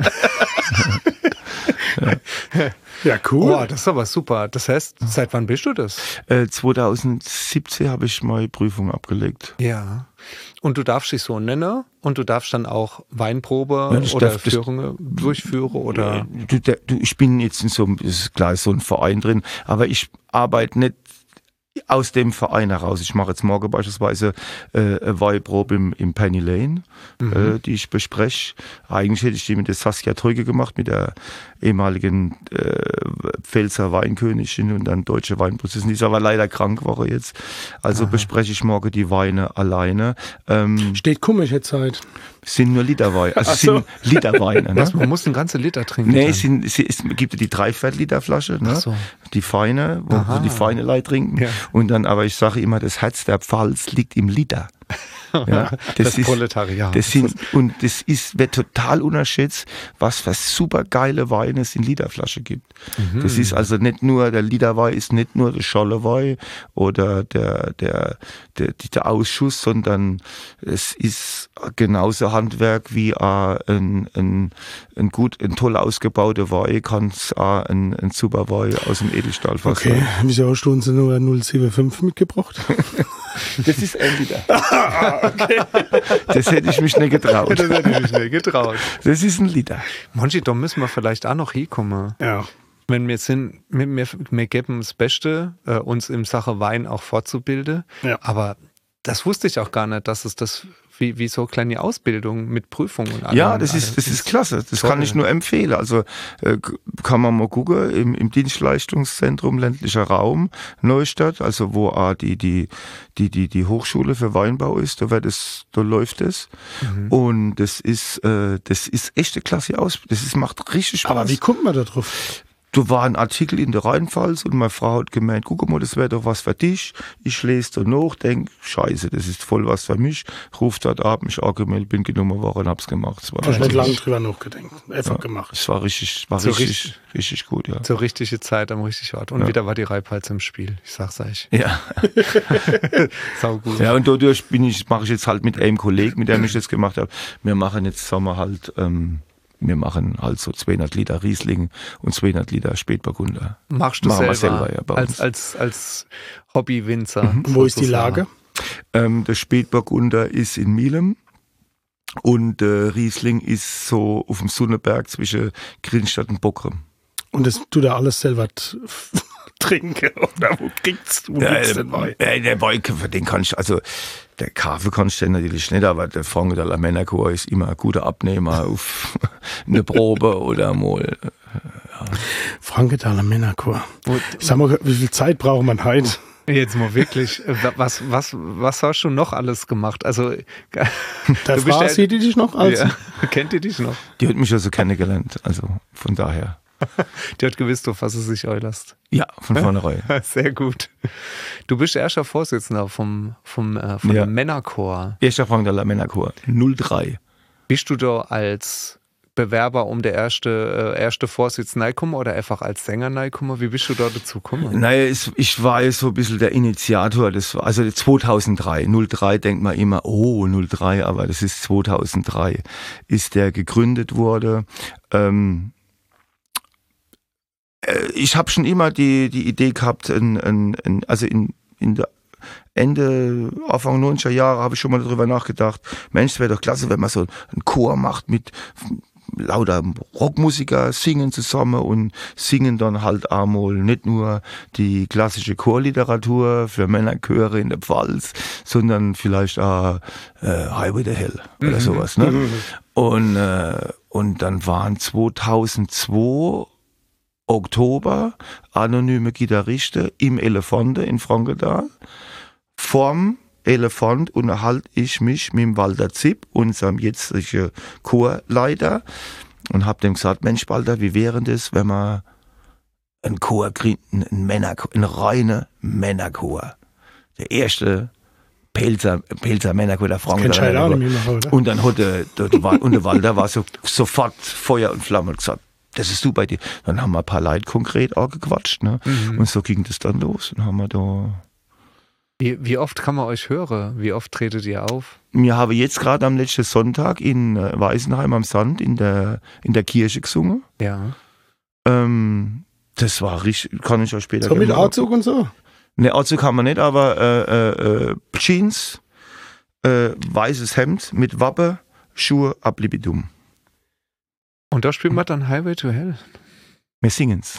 ja, cool. Oh, das ist aber super. Das heißt, seit wann bist du das? Äh, zwanzig siebzehn habe ich meine Prüfung abgelegt. Ja. Und du darfst dich so nennen und du darfst dann auch Weinprobe ja, oder darf, Führungen durchführen oder? Du, du, ich bin jetzt in so, ist klar, so ein Verein drin, aber ich arbeite nicht aus dem Verein heraus. Ich mache jetzt morgen beispielsweise äh, eine Weinprobe im, im Penny Lane, mhm. äh, die ich bespreche. Eigentlich hätte ich die mit der Saskia Teuge gemacht, mit der ehemaligen äh, Pfälzer Weinkönigin und dann deutsche Weinprozessin. Die ist aber leider krank geworden jetzt. Also Aha. bespreche ich morgen die Weine alleine. Ähm, Steht komische Zeit. Sind nur Literweine. Also so. sind Literweine. Ne? Was, man muss einen ganzen Liter trinken. Nee, es, sind, es, es gibt die Dreiviertel-Liter-Flasche, ne? So. Die feine, wo, wo die feine Leute trinken. Ja. Und dann, aber ich sage immer, das Herz der Pfalz liegt im Liter. Ja, das, das ist Proletariat. Das sind, und das ist, wird total unterschätzt, was für super geile Weine es in Literflasche gibt. Mhm. Das ist also nicht nur, der Literwein ist nicht nur der Schollewein oder der, der, der, der Ausschuss, sondern es ist genauso Handwerk wie ein, ein, ein gut, ein toll ausgebauter Wein, kann es auch ein, ein super Wein aus dem Edelstahlfass okay. sein. Wieso hast du uns nur null sieben fünf mitgebracht? Das ist ein Liter. Okay. Das hätte ich mich nicht getraut. Das hätte ich mich nicht getraut. Das ist ein Liter. Manche, da müssen wir vielleicht auch noch hinkommen. Ja. Wenn wir sind, wir, wir, wir geben das Beste, äh, uns in Sache Wein auch fortzubilden. Ja. Aber das wusste ich auch gar nicht, dass es das wie, wie so eine kleine Ausbildung mit Prüfungen und allem. Ja, das ist, das ist klasse. Das toll. Kann ich nur empfehlen. Also äh, kann man mal gucken im, im Dienstleistungszentrum ländlicher Raum Neustadt, also wo auch die, die, die, die, die Hochschule für Weinbau ist, da wird es, da läuft es. Mhm. Und das ist, äh, das ist echt eine klasse Ausbildung. Das ist, macht richtig Spaß. Aber wie kommt man da drauf? Da war ein Artikel in der Rheinpfalz und meine Frau hat gemeint, guck mal, das wäre doch was für dich. Ich lese da nach, denke, scheiße, das ist voll was für mich. Ruf dort ab, mich angemeldet, bin genommen worden und hab's gemacht. Es war du hast nicht lange drüber nachgedacht, einfach ja, gemacht. Es war richtig, war so richtig, richtig, richtig gut, ja. Zur richtigen Zeit am richtigen Ort. Und ja. wieder war die Rheinpfalz im Spiel. Ich sag's euch. Ja. Sau gut. Ja, und dadurch bin ich, mache ich jetzt halt mit einem Kollegen, mit dem ich das gemacht habe. Wir machen jetzt Sommer halt, ähm, Wir machen halt so zweihundert Liter Riesling und zweihundert Liter Spätburgunder. Machst du Machen selber, wir selber ja, bei als, uns. als, als Hobbywinzer. Mhm. Wo ist die Lage? Ähm, der Spätburgunder ist in Mielem und der Riesling ist so auf dem Sunneberg zwischen Grinstadt und Bockrum. Und das tut er alles selber trinken? Oder wo kriegst du Ja, den Wein? äh, der Wein, den kann ich, also der Kaffee kannst du natürlich nicht, aber der Frank de la Männerchor ist immer ein guter Abnehmer auf eine Probe oder mal. Ja. Frankenthaler Männerchor. Sag mal, wie viel Zeit braucht man heute? Jetzt mal wirklich, was, was, was hast du noch alles gemacht? Also, Der du bist Frau, ja- sieht die dich noch als? ja, kennt ihr dich noch? Die hat mich also kennengelernt, also von daher. Die hat gewusst, auf was sie sich eulerst. Ja, von vornherein. Sehr gut. Du bist erster Vorsitzender vom, vom, äh, vom Ja. Männerchor. Erster Frank de la Männerchor, null drei. Bist du da als Bewerber um der erste, äh, erste Vorsitzende reingekommen oder einfach als Sänger reingekommen? Wie bist du da dazu gekommen? Naja, es, ich war ja so ein bisschen der Initiator, das war, also zweitausenddrei, null drei denkt man immer, oh, null drei, aber das ist zweitausenddrei, ist der gegründet wurde. Ähm, äh, ich habe schon immer die, die Idee gehabt, in, in, in, also in, in der Ende, Anfang neunziger Jahre habe ich schon mal darüber nachgedacht, Mensch, es wäre doch klasse, wenn man so einen Chor macht mit lauter Rockmusiker, singen zusammen und singen dann halt einmal nicht nur die klassische Chorliteratur für Männerchöre in der Pfalz, sondern vielleicht auch äh, Highway to Hell oder sowas. Ne? Mhm. Und, äh, und dann waren zweitausendzwei Oktober anonyme Gitarristen im Elefante in Frankenthal. Vorm Elefant unterhalte ich mich mit dem Walter Zipp, unserem jetzigen Chorleiter, und habe dem gesagt, Mensch Walter, wie wäre das, wenn man einen Chor kriegt, einen Männerchor, einen reinen Männerchor. Der erste Pelzer, Pelzer Männerchor der Franken. Kennst du halt auch nicht mehr, oder? Und dann hat der, der, der, Wal- und der Walter war so, sofort Feuer und Flamme und gesagt, das ist du bei dir. Dann haben wir ein paar Leute konkret auch gequatscht. Ne? Mhm. Und so ging das dann los. Und haben wir da... Wie, wie oft kann man euch hören? Wie oft tretet ihr auf? Wir haben jetzt gerade am letzten Sonntag in äh, Weißenheim am Sand in der, in der Kirche gesungen. Ja. Ähm, das war richtig, kann ich euch später So mit gerne mal- Anzug und so? Ne, Anzug haben wir nicht, aber äh, äh, äh, Jeans, äh, weißes Hemd mit Wappe, Schuhe, ablibidum. Und da spielt man dann Highway to Hell. Wir singen's.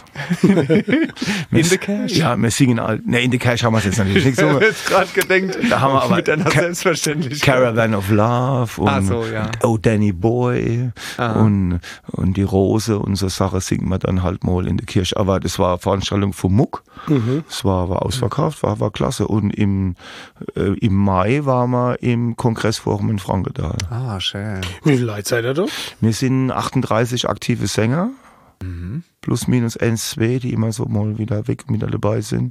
In the Cash. Ja, wir singen all. Ne, in the Cash haben wir es jetzt natürlich nicht gesungen. jetzt gerade gedenkt. Da haben wir aber mit einer Ca- Selbstverständlichkeit. Caravan of Love und Ach so, ja. Oh Danny Boy Ah. und, und die Rose und so Sachen singen wir dann halt mal in der Kirche. Aber das war eine Veranstaltung vom Muck. Mhm. Es war, war ausverkauft, war, war klasse. Und im, äh, im Mai waren wir im Kongressforum in Frankenthal. Ah, schön. Wie viel Leute seid ihr da? Wir sind achtunddreißig aktive Sänger, Mhm. plus minus eins, zwei, die immer so mal wieder weg und wieder dabei sind.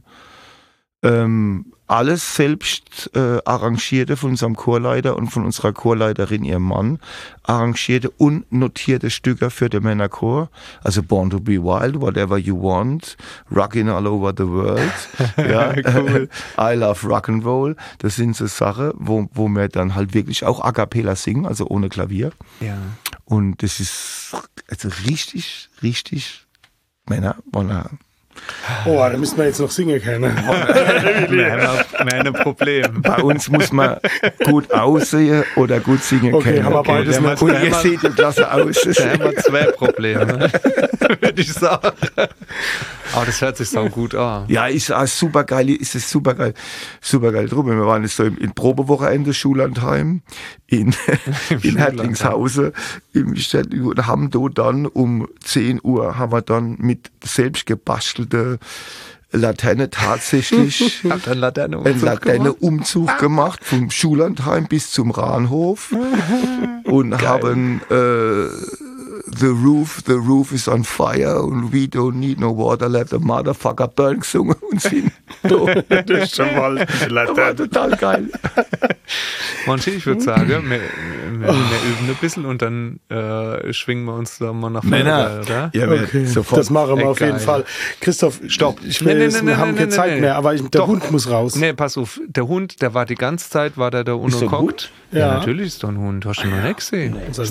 Ähm, alles selbst äh, arrangierte von unserem Chorleiter und von unserer Chorleiterin, ihrem Mann, arrangierte und notierte Stücke für den Männerchor. Also Born to be Wild, Whatever You Want, Rockin' All Over the World, ja, Cool. I Love Rock'n'Roll. Das sind so Sachen, wo, wo wir dann halt wirklich auch a cappella singen, also ohne Klavier. Ja. Und das ist also richtig, richtig Männer wollen. Oh, da müssen wir jetzt noch singen können. Wir haben ein Problem. Bei uns muss man gut aussehen oder gut singen Okay, können. haben wir beides nicht. Und Da ihr haben seht ja klasse aus. Da haben wir zwei Probleme, würde ich sagen. Aber das hört sich so gut an. Ja, ist auch super geil, ist es super geil, super geil drum. Wir waren jetzt so im, in Probewochenende Schullandheim in, in Hertlingshausen im Städtchen und haben dort dann um zehn Uhr haben wir dann mit selbst gebastelter Laterne tatsächlich Habt einen Laterneumzug einen Laterneumzug gemacht vom Schullandheim bis zum Rahnhof und haben äh, The Roof, the roof is on fire and we don't need no water, let the motherfucker burn gesungen und sind da. Das ist schon mal Das war Latte. total geil. Manche, ich würde sagen, wir, wir, wir üben ein bisschen und dann äh, schwingen wir uns da mal nach vorne, Männer, oder? ja, wir Okay, sofort. das machen wir auf Geil. jeden Fall. Christoph, Stopp. ich will Nee, nee, jetzt, nee, wir nee, haben nee, keine nee, Zeit nee. mehr, aber ich, der Doch. Hund muss raus. Nee, pass auf, der Hund, der war die ganze Zeit, war der da Ist unten doch ein guckt. Ja, Ja. natürlich ist doch ein Hund, hast du noch nicht gesehen. Also- Ist der,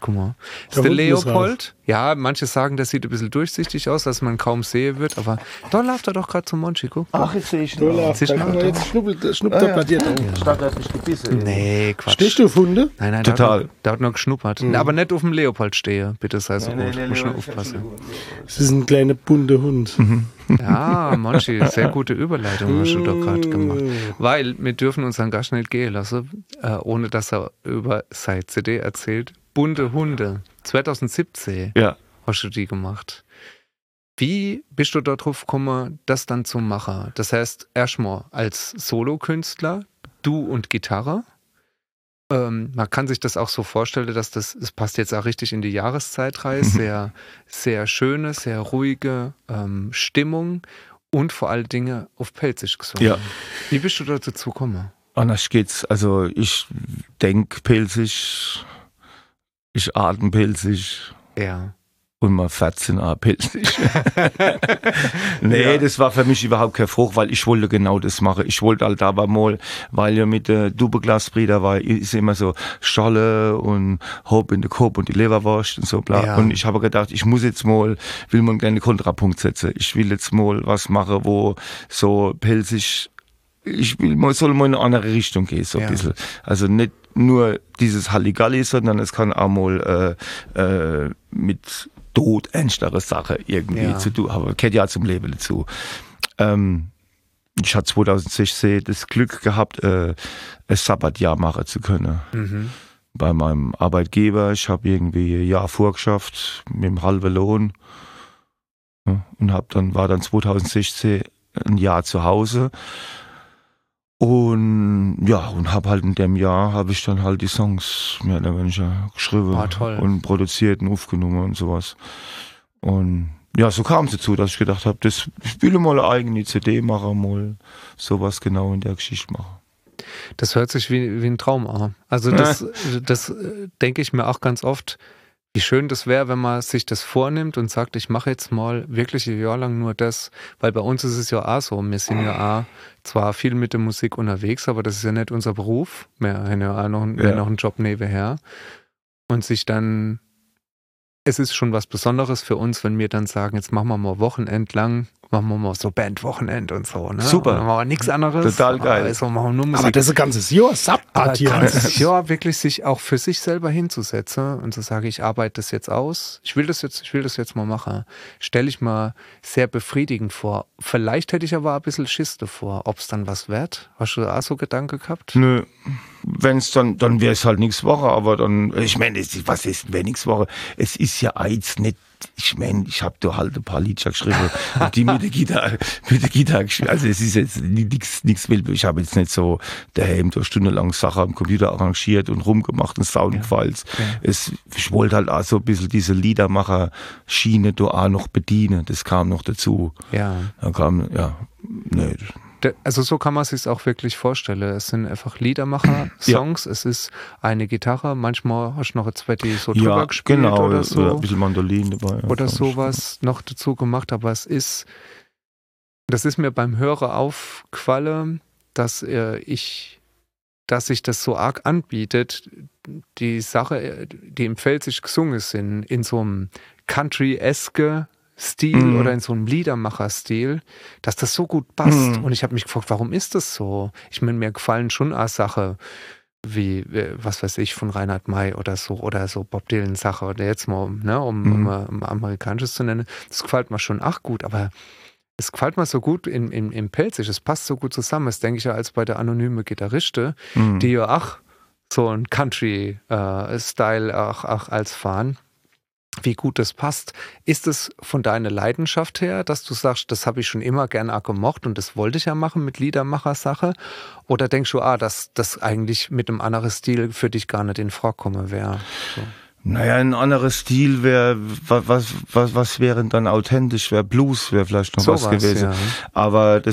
Guck mal. Der Ist der Hund muss Leopold? Ja, manche sagen, das sieht ein bisschen durchsichtig aus, dass man kaum sehen wird, aber da läuft er doch gerade zum Monchi, guck. Ach, jetzt sehe ich So, noch. da Siehst du kann mal, man jetzt schnuppelt, schnuppt er bei dir drauf. Statt er hat mich gebissen. Nee, Quatsch. Stehst du auf Hunde? Nein, nein, Total. Der hat, noch, der hat noch geschnuppert. Mhm. Aber nicht auf dem Leopold stehe, bitte sei so Nee, gut. nee, nee, Muss schon nee, aufpassen. Es ist ein kleiner bunter Hund. Ja, Monchi, sehr gute Überleitung hast du doch gerade gemacht. Weil wir dürfen unseren Gast nicht gehen lassen, äh, ohne dass er über seine C D erzählt. Bunte Hunde. zwanzig siebzehn Ja. hast du die gemacht. Wie bist du darauf gekommen, das dann zu machen? Das heißt, erstmal als Solokünstler, du und Gitarre. Ähm, man kann sich das auch so vorstellen, dass das, es passt jetzt auch richtig in die Jahreszeit rein. Sehr, sehr schöne, sehr ruhige ähm, Stimmung und vor allen Dingen auf Pelzig gesungen. Ja. Wie bist du dazu gekommen? Anders geht's. Also ich denke pelzig, ich atme pelzig Ja. und mal vierzehn Jahre pelzig. Nee, Ja. das war für mich überhaupt kein Frucht, weil ich wollte genau das machen. Ich wollte halt aber mal, weil ja mit der Doppelglasbrüder war, ist immer so Scholle und Hop in den Kopf und die Leberwurst und so bla. Ja. Und ich habe gedacht, ich muss jetzt mal, will mal einen kleinen Kontrapunkt setzen. Ich will jetzt mal was machen, wo so pelzig, ich will mal, soll mal in eine andere Richtung gehen, so ein Ja. bisschen. Also nicht nur dieses Halligalli, sondern es kann auch mal äh, äh, mit Tod ernstere Sache irgendwie Ja. zu tun, aber gehört ja zum Leben dazu. Ähm, ich hatte zwanzig sechzehn das Glück gehabt, äh, ein Sabbatjahr machen zu können. Mhm. Bei meinem Arbeitgeber, ich habe irgendwie ein Jahr vorgeschafft mit einem halben Lohn, ja, und hab dann war dann zwanzig sechzehn ein Jahr zu Hause. Und ja, und hab halt in dem Jahr habe ich dann halt die Songs mehr oder weniger geschrieben Ah, toll. und produziert und aufgenommen und sowas. Und ja, so kam es dazu, dass ich gedacht habe, das ich will mal eine eigene C D machen, mal sowas genau in der Geschichte machen. Das hört sich wie, wie ein Traum an. Also das, das äh, denke ich mir auch ganz oft, wie schön das wäre, wenn man sich das vornimmt und sagt, ich mache jetzt mal wirklich ein Jahr lang nur das. Weil bei uns ist es ja auch so, wir sind ja auch zwar viel mit der Musik unterwegs, aber das ist ja nicht unser Beruf. Wir haben ja auch noch, Ja. noch einen Job nebenher. Und sich dann, es ist schon was Besonderes für uns, wenn wir dann sagen, jetzt machen wir mal Wochenend lang, machen wir mal so Bandwochenend und so. Ne? Super. Und dann machen wir nichts anderes. Total geil. Also machen wir nur Musik. Aber das ist ein ganzes Jahr Aber Sabbat hier. ganzes Jahr wirklich sich auch für sich selber hinzusetzen und zu sagen, ich arbeite das jetzt aus, ich will das jetzt, ich will das jetzt mal machen, stelle ich mal sehr befriedigend vor. Vielleicht hätte ich aber ein bisschen Schiss davor, ob es dann was wird. Hast du da auch so Gedanken gehabt? Nö. Wenn es dann, dann wäre es halt nichts Woche, aber dann, ich meine, was ist denn, wäre nichts Woche? Es ist ja jetzt nicht, ich meine, ich habe da halt ein paar Lieder geschrieben, die mit der Gitarre, mit der Gitarre gespielt. Also es ist jetzt nichts, nichts wild. Ich habe jetzt nicht so daheim da stundenlang Sachen am Computer arrangiert und rumgemacht und Soundfiles. Ja. Es, ich wollte halt auch so ein bisschen diese Liedermacher-Schiene da auch noch bedienen. Das kam noch dazu. Ja. Da kam, ja, nee. Also so kann man sich auch wirklich vorstellen. Es sind einfach Liedermacher-Songs, es ist eine Gitarre, manchmal hast du noch zwei, die so drüber Ja, gespielt genau, oder so. ein bisschen Mandolin dabei. ja, oder kann ich- sowas noch dazu gemacht, aber es ist, das ist mir beim Hören aufgefallen, dass äh, ich, dass sich das so arg anbietet, die Sache, die im Pfälzisch gesungen sind, in so einem Country-eske Stil Mhm. oder in so einem Liedermacher-Stil, dass das so gut passt. Mhm. Und ich habe mich gefragt, warum ist das so? Ich meine, mir gefallen schon auch Sachen wie, äh, was weiß ich, von Reinhard May oder so, oder so Bob Dylan Sache, oder jetzt mal, ne, um, Mhm. um, um amerikanisches zu nennen. Das gefällt mir schon ach gut, aber es gefällt mir so gut im, im, im Pelzig, es passt so gut zusammen, das denke ich ja als bei der anonyme Gitarriste, Mhm. die ja ach, so ein Country-Style äh, auch, auch als fahren. Wie gut das passt. Ist es von deiner Leidenschaft her, dass du sagst, das habe ich schon immer gern auch gemocht und das wollte ich ja machen mit Liedermacher-Sache? Oder denkst du, ah, dass das eigentlich mit einem anderen Stil für dich gar nicht in Frage kommen wäre? So. Naja, ein anderer Stil wäre, was, was, was wäre dann authentisch? Wäre Blues, wäre vielleicht noch So was was, gewesen. ja. Aber das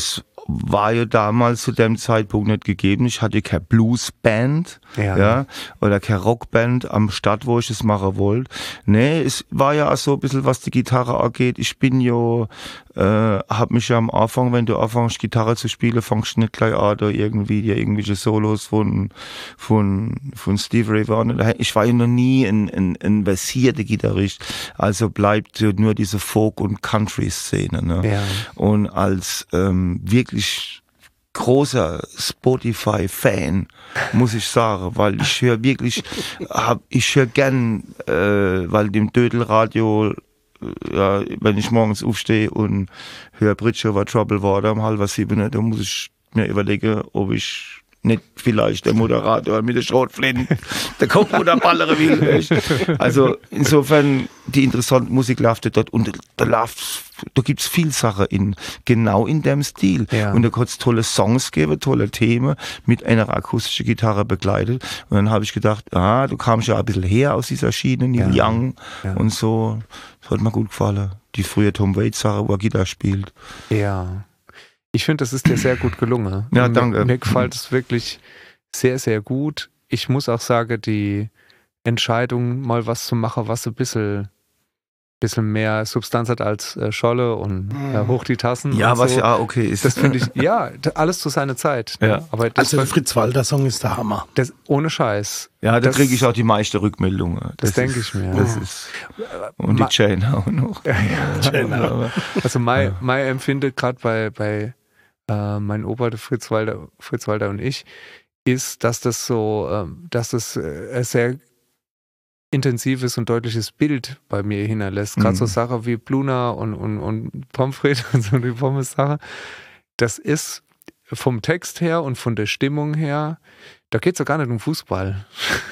war ja damals zu dem Zeitpunkt nicht gegeben. Ich hatte keine Bluesband, Ja. ja, oder keine Rockband am Start, wo ich es machen wollte. Nee, es war ja auch so ein bisschen, was die Gitarre angeht. Ich bin ja, äh, hab mich ja am Anfang, wenn du anfängst, Gitarre zu spielen, fangst du nicht gleich an, da irgendwie dir irgendwelche Solos von, von, von Steve Ray Vaughan. Ich war ja noch nie ein, ein, ein versierter Gitarrist. Also bleibt ja nur diese Folk- und Country-Szene, ne? Ja. Und als ähm, wirklich großer Spotify-Fan, muss ich sagen, weil ich höre wirklich, hab, ich höre gern, äh, weil dem Dödelradio, äh, ja, wenn ich morgens aufstehe und höre Bridge Over Troubled Water um halb sieben, da muss ich mir überlegen, ob ich nicht vielleicht der Moderator mit der Schrotflinte, der Kopf oder Ballere will. Also insofern, die interessante Musik läuft dort und da läuft, da gibt's viel Sache in, genau in dem Stil. Ja. Und da kann's tolle Songs geben, tolle Themen mit einer akustischen Gitarre begleitet. Und dann habe ich gedacht, ah, du kamst ja ein bisschen her aus dieser Schiene, Neil Ja. Young Ja. und so. Das hat mir gut gefallen. Die frühe Tom Waits Sache, wo er Gitarre spielt. Ja. Ich finde, das ist dir sehr gut gelungen. Ja, Und danke. Mir, mir gefällt es wirklich sehr, sehr gut. Ich muss auch sagen, die Entscheidung, mal was zu machen, was ein bisschen, bisschen mehr Substanz hat als äh, Scholle und äh, hoch die Tassen. Ja, und was so. ja auch okay ist. Das finde ich, ja, d- alles zu seiner Zeit. Ne? Ja. Aber das, Also der war- Fritz Walter Song ist der Hammer. das ohne Scheiß. Ja, da Das- kriege ich auch die meiste Rückmeldungen. Das denke ist- ich mir. Das ist, und die Ma- Jane auch noch. Jane Also mein, mein Empfinden gerade bei, bei äh, mein Opa, der Fritz Walter, Fritz Walter und ich, ist, dass das so, ähm, dass das äh, ein sehr intensives und deutliches Bild bei mir hinterlässt. Gerade Mhm. so Sachen wie Bluna und, und, und Pommes frites und so die Pommes-Sache. Das ist vom Text her und von der Stimmung her, da geht es ja gar nicht um Fußball.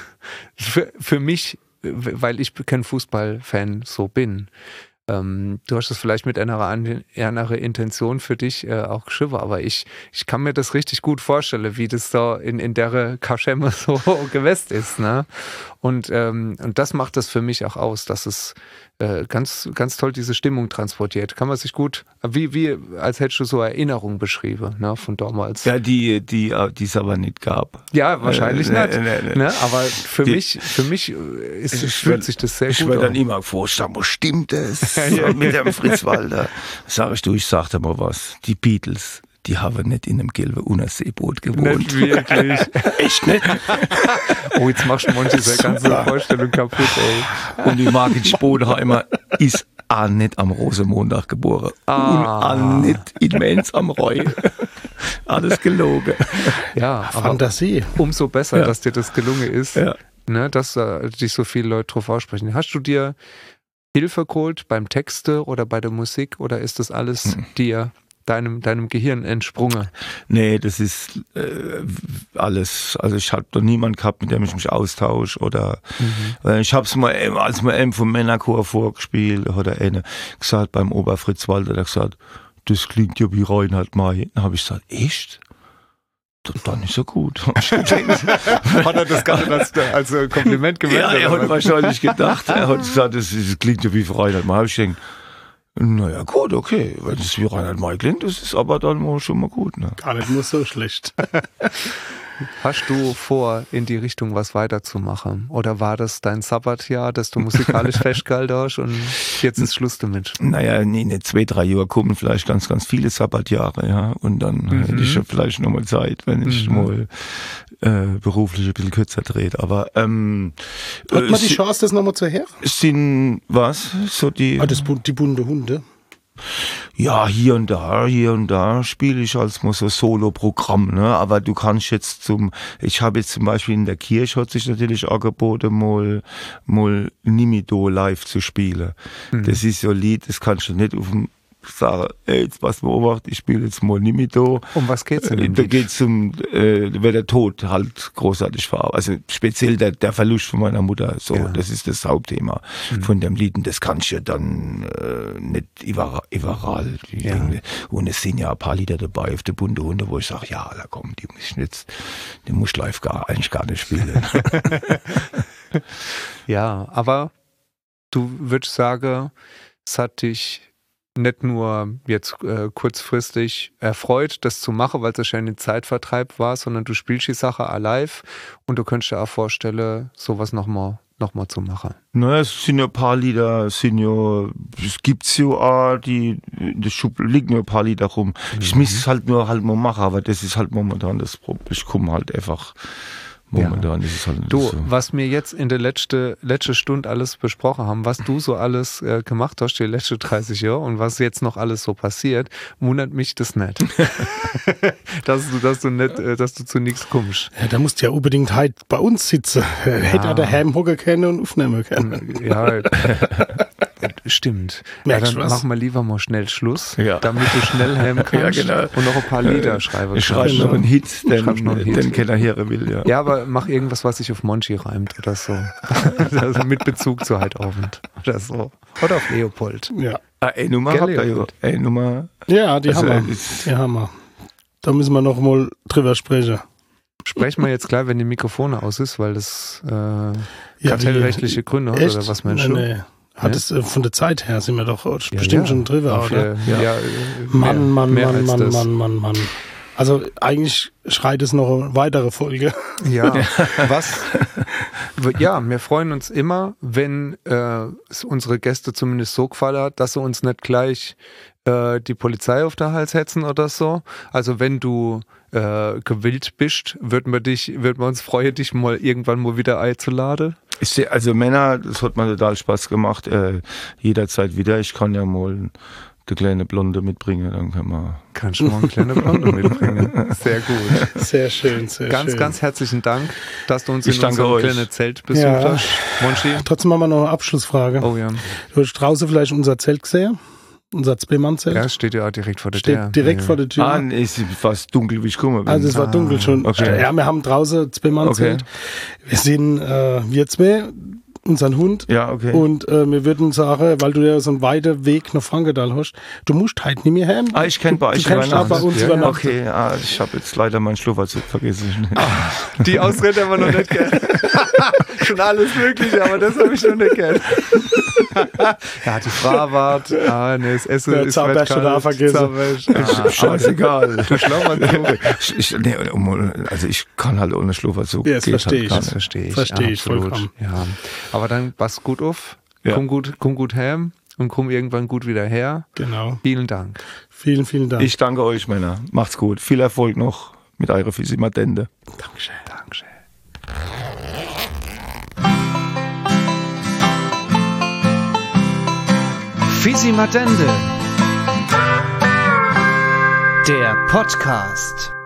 für, für mich, weil ich kein Fußballfan so bin. Ähm, du hast es vielleicht mit einer anderen Intention für dich äh, auch geschrieben, aber ich, ich kann mir das richtig gut vorstellen, wie das da in, in der Kaschemme so gewesen ist. Ne? Und, ähm, und das macht das für mich auch aus, dass es äh, ganz, ganz toll diese Stimmung transportiert. Kann man sich gut, wie, wie als hättest du so Erinnerungen beschrieben, ne, von damals. Ja, die, die, die es aber nicht gab. Ja, wahrscheinlich Äh, nicht. nee, nee, nee. Ne? Aber für Die- mich, für mich äh, ist, Ich fühlt werd- sich das sehr Ich gut werde dann an. immer vorstellen, wo stimmt es? So, mit dem Fritz Walter. Sag ich du, ich sag dir mal was. Die Beatles, die haben nicht in einem gelben Unterseeboot gewohnt. Nicht wirklich. Echt nicht? Oh, jetzt machst du manche diese ganze Vorstellung kaputt, ey. Und die Margit Sponheimer ist auch nicht am Rosenmontag geboren. Ah. Und auch nicht in Mainz am Reu. Alles gelogen. Ja, aber Fantasie. umso besser, Ja. dass dir das gelungen ist, Ja. ne, dass äh, dich so viele Leute drauf aussprechen. Hast du dir Hilfe geholt beim Texte oder bei der Musik oder ist das alles Mhm. dir, deinem, deinem Gehirn entsprungen? Nee, das ist äh, alles. Also ich habe da niemanden gehabt, mit dem ich mich austausche oder äh, ich habe es mal, eben, als wir eben vom Männerchor vorgespielt oder eine gesagt beim Oberfritz Walter, der hat gesagt, das klingt ja wie Reinhard May. Dann habe ich gesagt, echt? Das war nicht so gut. Hat er das gar nicht als, als äh, Kompliment gemeint? Ja, er oder hat was? wahrscheinlich gedacht, er hat gesagt, das, das klingt ja wie Reinhard May. Habe ich gedacht, naja gut, okay, wenn es wie Reinhard May klingt, das ist aber dann mal schon mal gut. Ne? Gar nicht nur so schlecht. Hast du vor, in die Richtung was weiterzumachen? Oder war das dein Sabbatjahr, dass du musikalisch festgehalten hast und jetzt ist Schluss damit? Naja, in in zwei, drei Jahren kommen vielleicht ganz, ganz viele Sabbatjahre, ja. Und dann Mhm. hätte ich ja vielleicht nochmal Zeit, wenn ich Mhm. mal äh, beruflich ein bisschen kürzer dreht. Aber ähm, Hat man äh, die si- Chance, das nochmal zu hören? sind was? So die Ah, das, bu- die bunte Hunde. Ja, hier und da, hier und da spiele ich als mal so Solo-Programm, ne? Aber du kannst jetzt zum, ich habe jetzt zum Beispiel in der Kirche hat sich natürlich angeboten, mal, mal Nimido live zu spielen. Mhm. Das ist so ein Lied, das kannst du nicht auf dem sagen, ey, jetzt pass mal auf, ich spiele jetzt mal Nimido. Um was geht's denn? Äh, in Da Lied? geht's um, äh, da wird der Tod halt großartig verarbeitet. Also speziell der, der Verlust von meiner Mutter. So, Ja. das ist das Hauptthema Mhm. von dem Lied. Und das kannst du ja dann äh, nicht überall. überall die Ja. Dinge. Und es sind ja ein paar Lieder dabei auf der bunte Hunde, wo ich sage, ja, da komm, die muss ich jetzt, die muss ich live gar, eigentlich gar nicht spielen. Ja, aber du würdest sagen, es hat dich nicht nur jetzt äh, kurzfristig erfreut, das zu machen, weil es wahrscheinlich ein Zeitvertreib war, sondern du spielst die Sache live und du könntest dir auch vorstellen, sowas nochmal noch mal zu machen. Naja, es sind ja ein paar Lieder, es sind ja, es gibt's ja auch, die, in der Schub liegen ja ein paar Lieder rum. Mhm. Ich muss es halt nur halt mal machen, aber das ist halt momentan das Problem. Ich komme halt einfach, momentan ja. ist es halt nicht du, so. Was wir jetzt in der letzten letzte Stunde alles besprochen haben, was du so alles äh, gemacht hast, die letzten dreißig Jahre und was jetzt noch alles so passiert, wundert mich das nicht. dass du, dass du nicht, äh, dass du zu nichts kommst. Ja, da musst du ja unbedingt halt bei uns sitzen. Ja. Hätte er daheim hocken können und aufnehmen können. Ja, stimmt. Ja, dann was? Machen wir lieber mal schnell Schluss, ja. damit du schnell heim kannst ja, genau. und noch ein paar Lieder schreiben kannst. Ich schreibe noch einen Hit, den, den, den keiner hören will. Ja. ja, aber mach irgendwas, was sich auf Monchi reimt oder so. Also mit Bezug zu Heitabend oder so. Oder auf Leopold. Ja. Ah, E-Nummer habt ihr ja. E-Nummer. Ja, die also, haben wir. Die haben wir. Da müssen wir noch mal drüber sprechen. Sprechen wir jetzt gleich, wenn die Mikrofone aus ist, weil das äh, ja, kartellrechtliche Gründe hat oder was meinst du? Nee, nee. Hat es äh, von der Zeit her sind wir doch ja, bestimmt ja. schon drüber, oder? Ja, ja. Mann, Mann, mehr Mann, Mann, Mann, Mann, Mann. Also eigentlich schreit es noch eine weitere Folge. Ja, was? Ja, wir freuen uns immer, wenn äh, es unsere Gäste zumindest so gefallen hat, dass sie uns nicht gleich äh, die Polizei auf den Hals hetzen oder so. Also wenn du äh, gewillt bist, würden wir dich, würden wir uns freuen, dich mal irgendwann mal wieder einzuladen. Ich seh, also Männer, das hat mir total Spaß gemacht. Äh, jederzeit wieder. Ich kann ja mal die kleine Blonde mitbringen, dann kann man. Kannst du mal eine kleine Blonde mitbringen. Sehr gut. Sehr schön, sehr ganz, schön. Ganz, ganz herzlichen Dank, dass du uns ich in unserem kleinen Zelt besucht ja. hast. Monchi. Trotzdem haben wir noch eine Abschlussfrage. Oh ja. Du hast draußen vielleicht unser Zelt gesehen? Unser Zwei-Mann-Zelt? Ja, steht ja auch direkt vor der steht Tür. direkt ja. vor der Tür. Ah, es ist fast dunkel, wie ich komme. Also es war ah, dunkel schon. Okay. Ja, wir haben draußen Zwei-Mann-Zelt. Okay. Wir sind, äh, wir zwei, unseren Hund. Ja, okay. Und äh, wir würden sagen, weil du ja so einen weiten Weg nach Frankenthal hast, du musst halt nicht mehr heim. Ah, ich kenne bei euch übernachten. bei uns ja, übernachten. Okay, ah, ich habe jetzt leider meinen Schlufferzug vergessen. Ah, die Ausrede haben wir noch nicht gern. Schon alles Mögliche, aber das habe ich noch nicht gern. Ja, die Frauenwart, ah, ne, das Essen ja, ist Zauberst schon da vergessen. Ah, scheißegal. Du Schlauferzug. Ich, nee, also ich kann halt ohne Schlufferzug. Ja, das verstehe halt ich. Das verstehe ich. Verstehe ich absolut. vollkommen. Ja. Aber dann pass gut auf, ja. komm gut, komm gut heim und komm irgendwann gut wieder her. Genau. Vielen Dank. Vielen, vielen Dank. Ich danke euch, Männer. Macht's gut. Viel Erfolg noch mit eurer Fisimatende. Dankeschön. Dankeschön. Fisimatende. Der Podcast.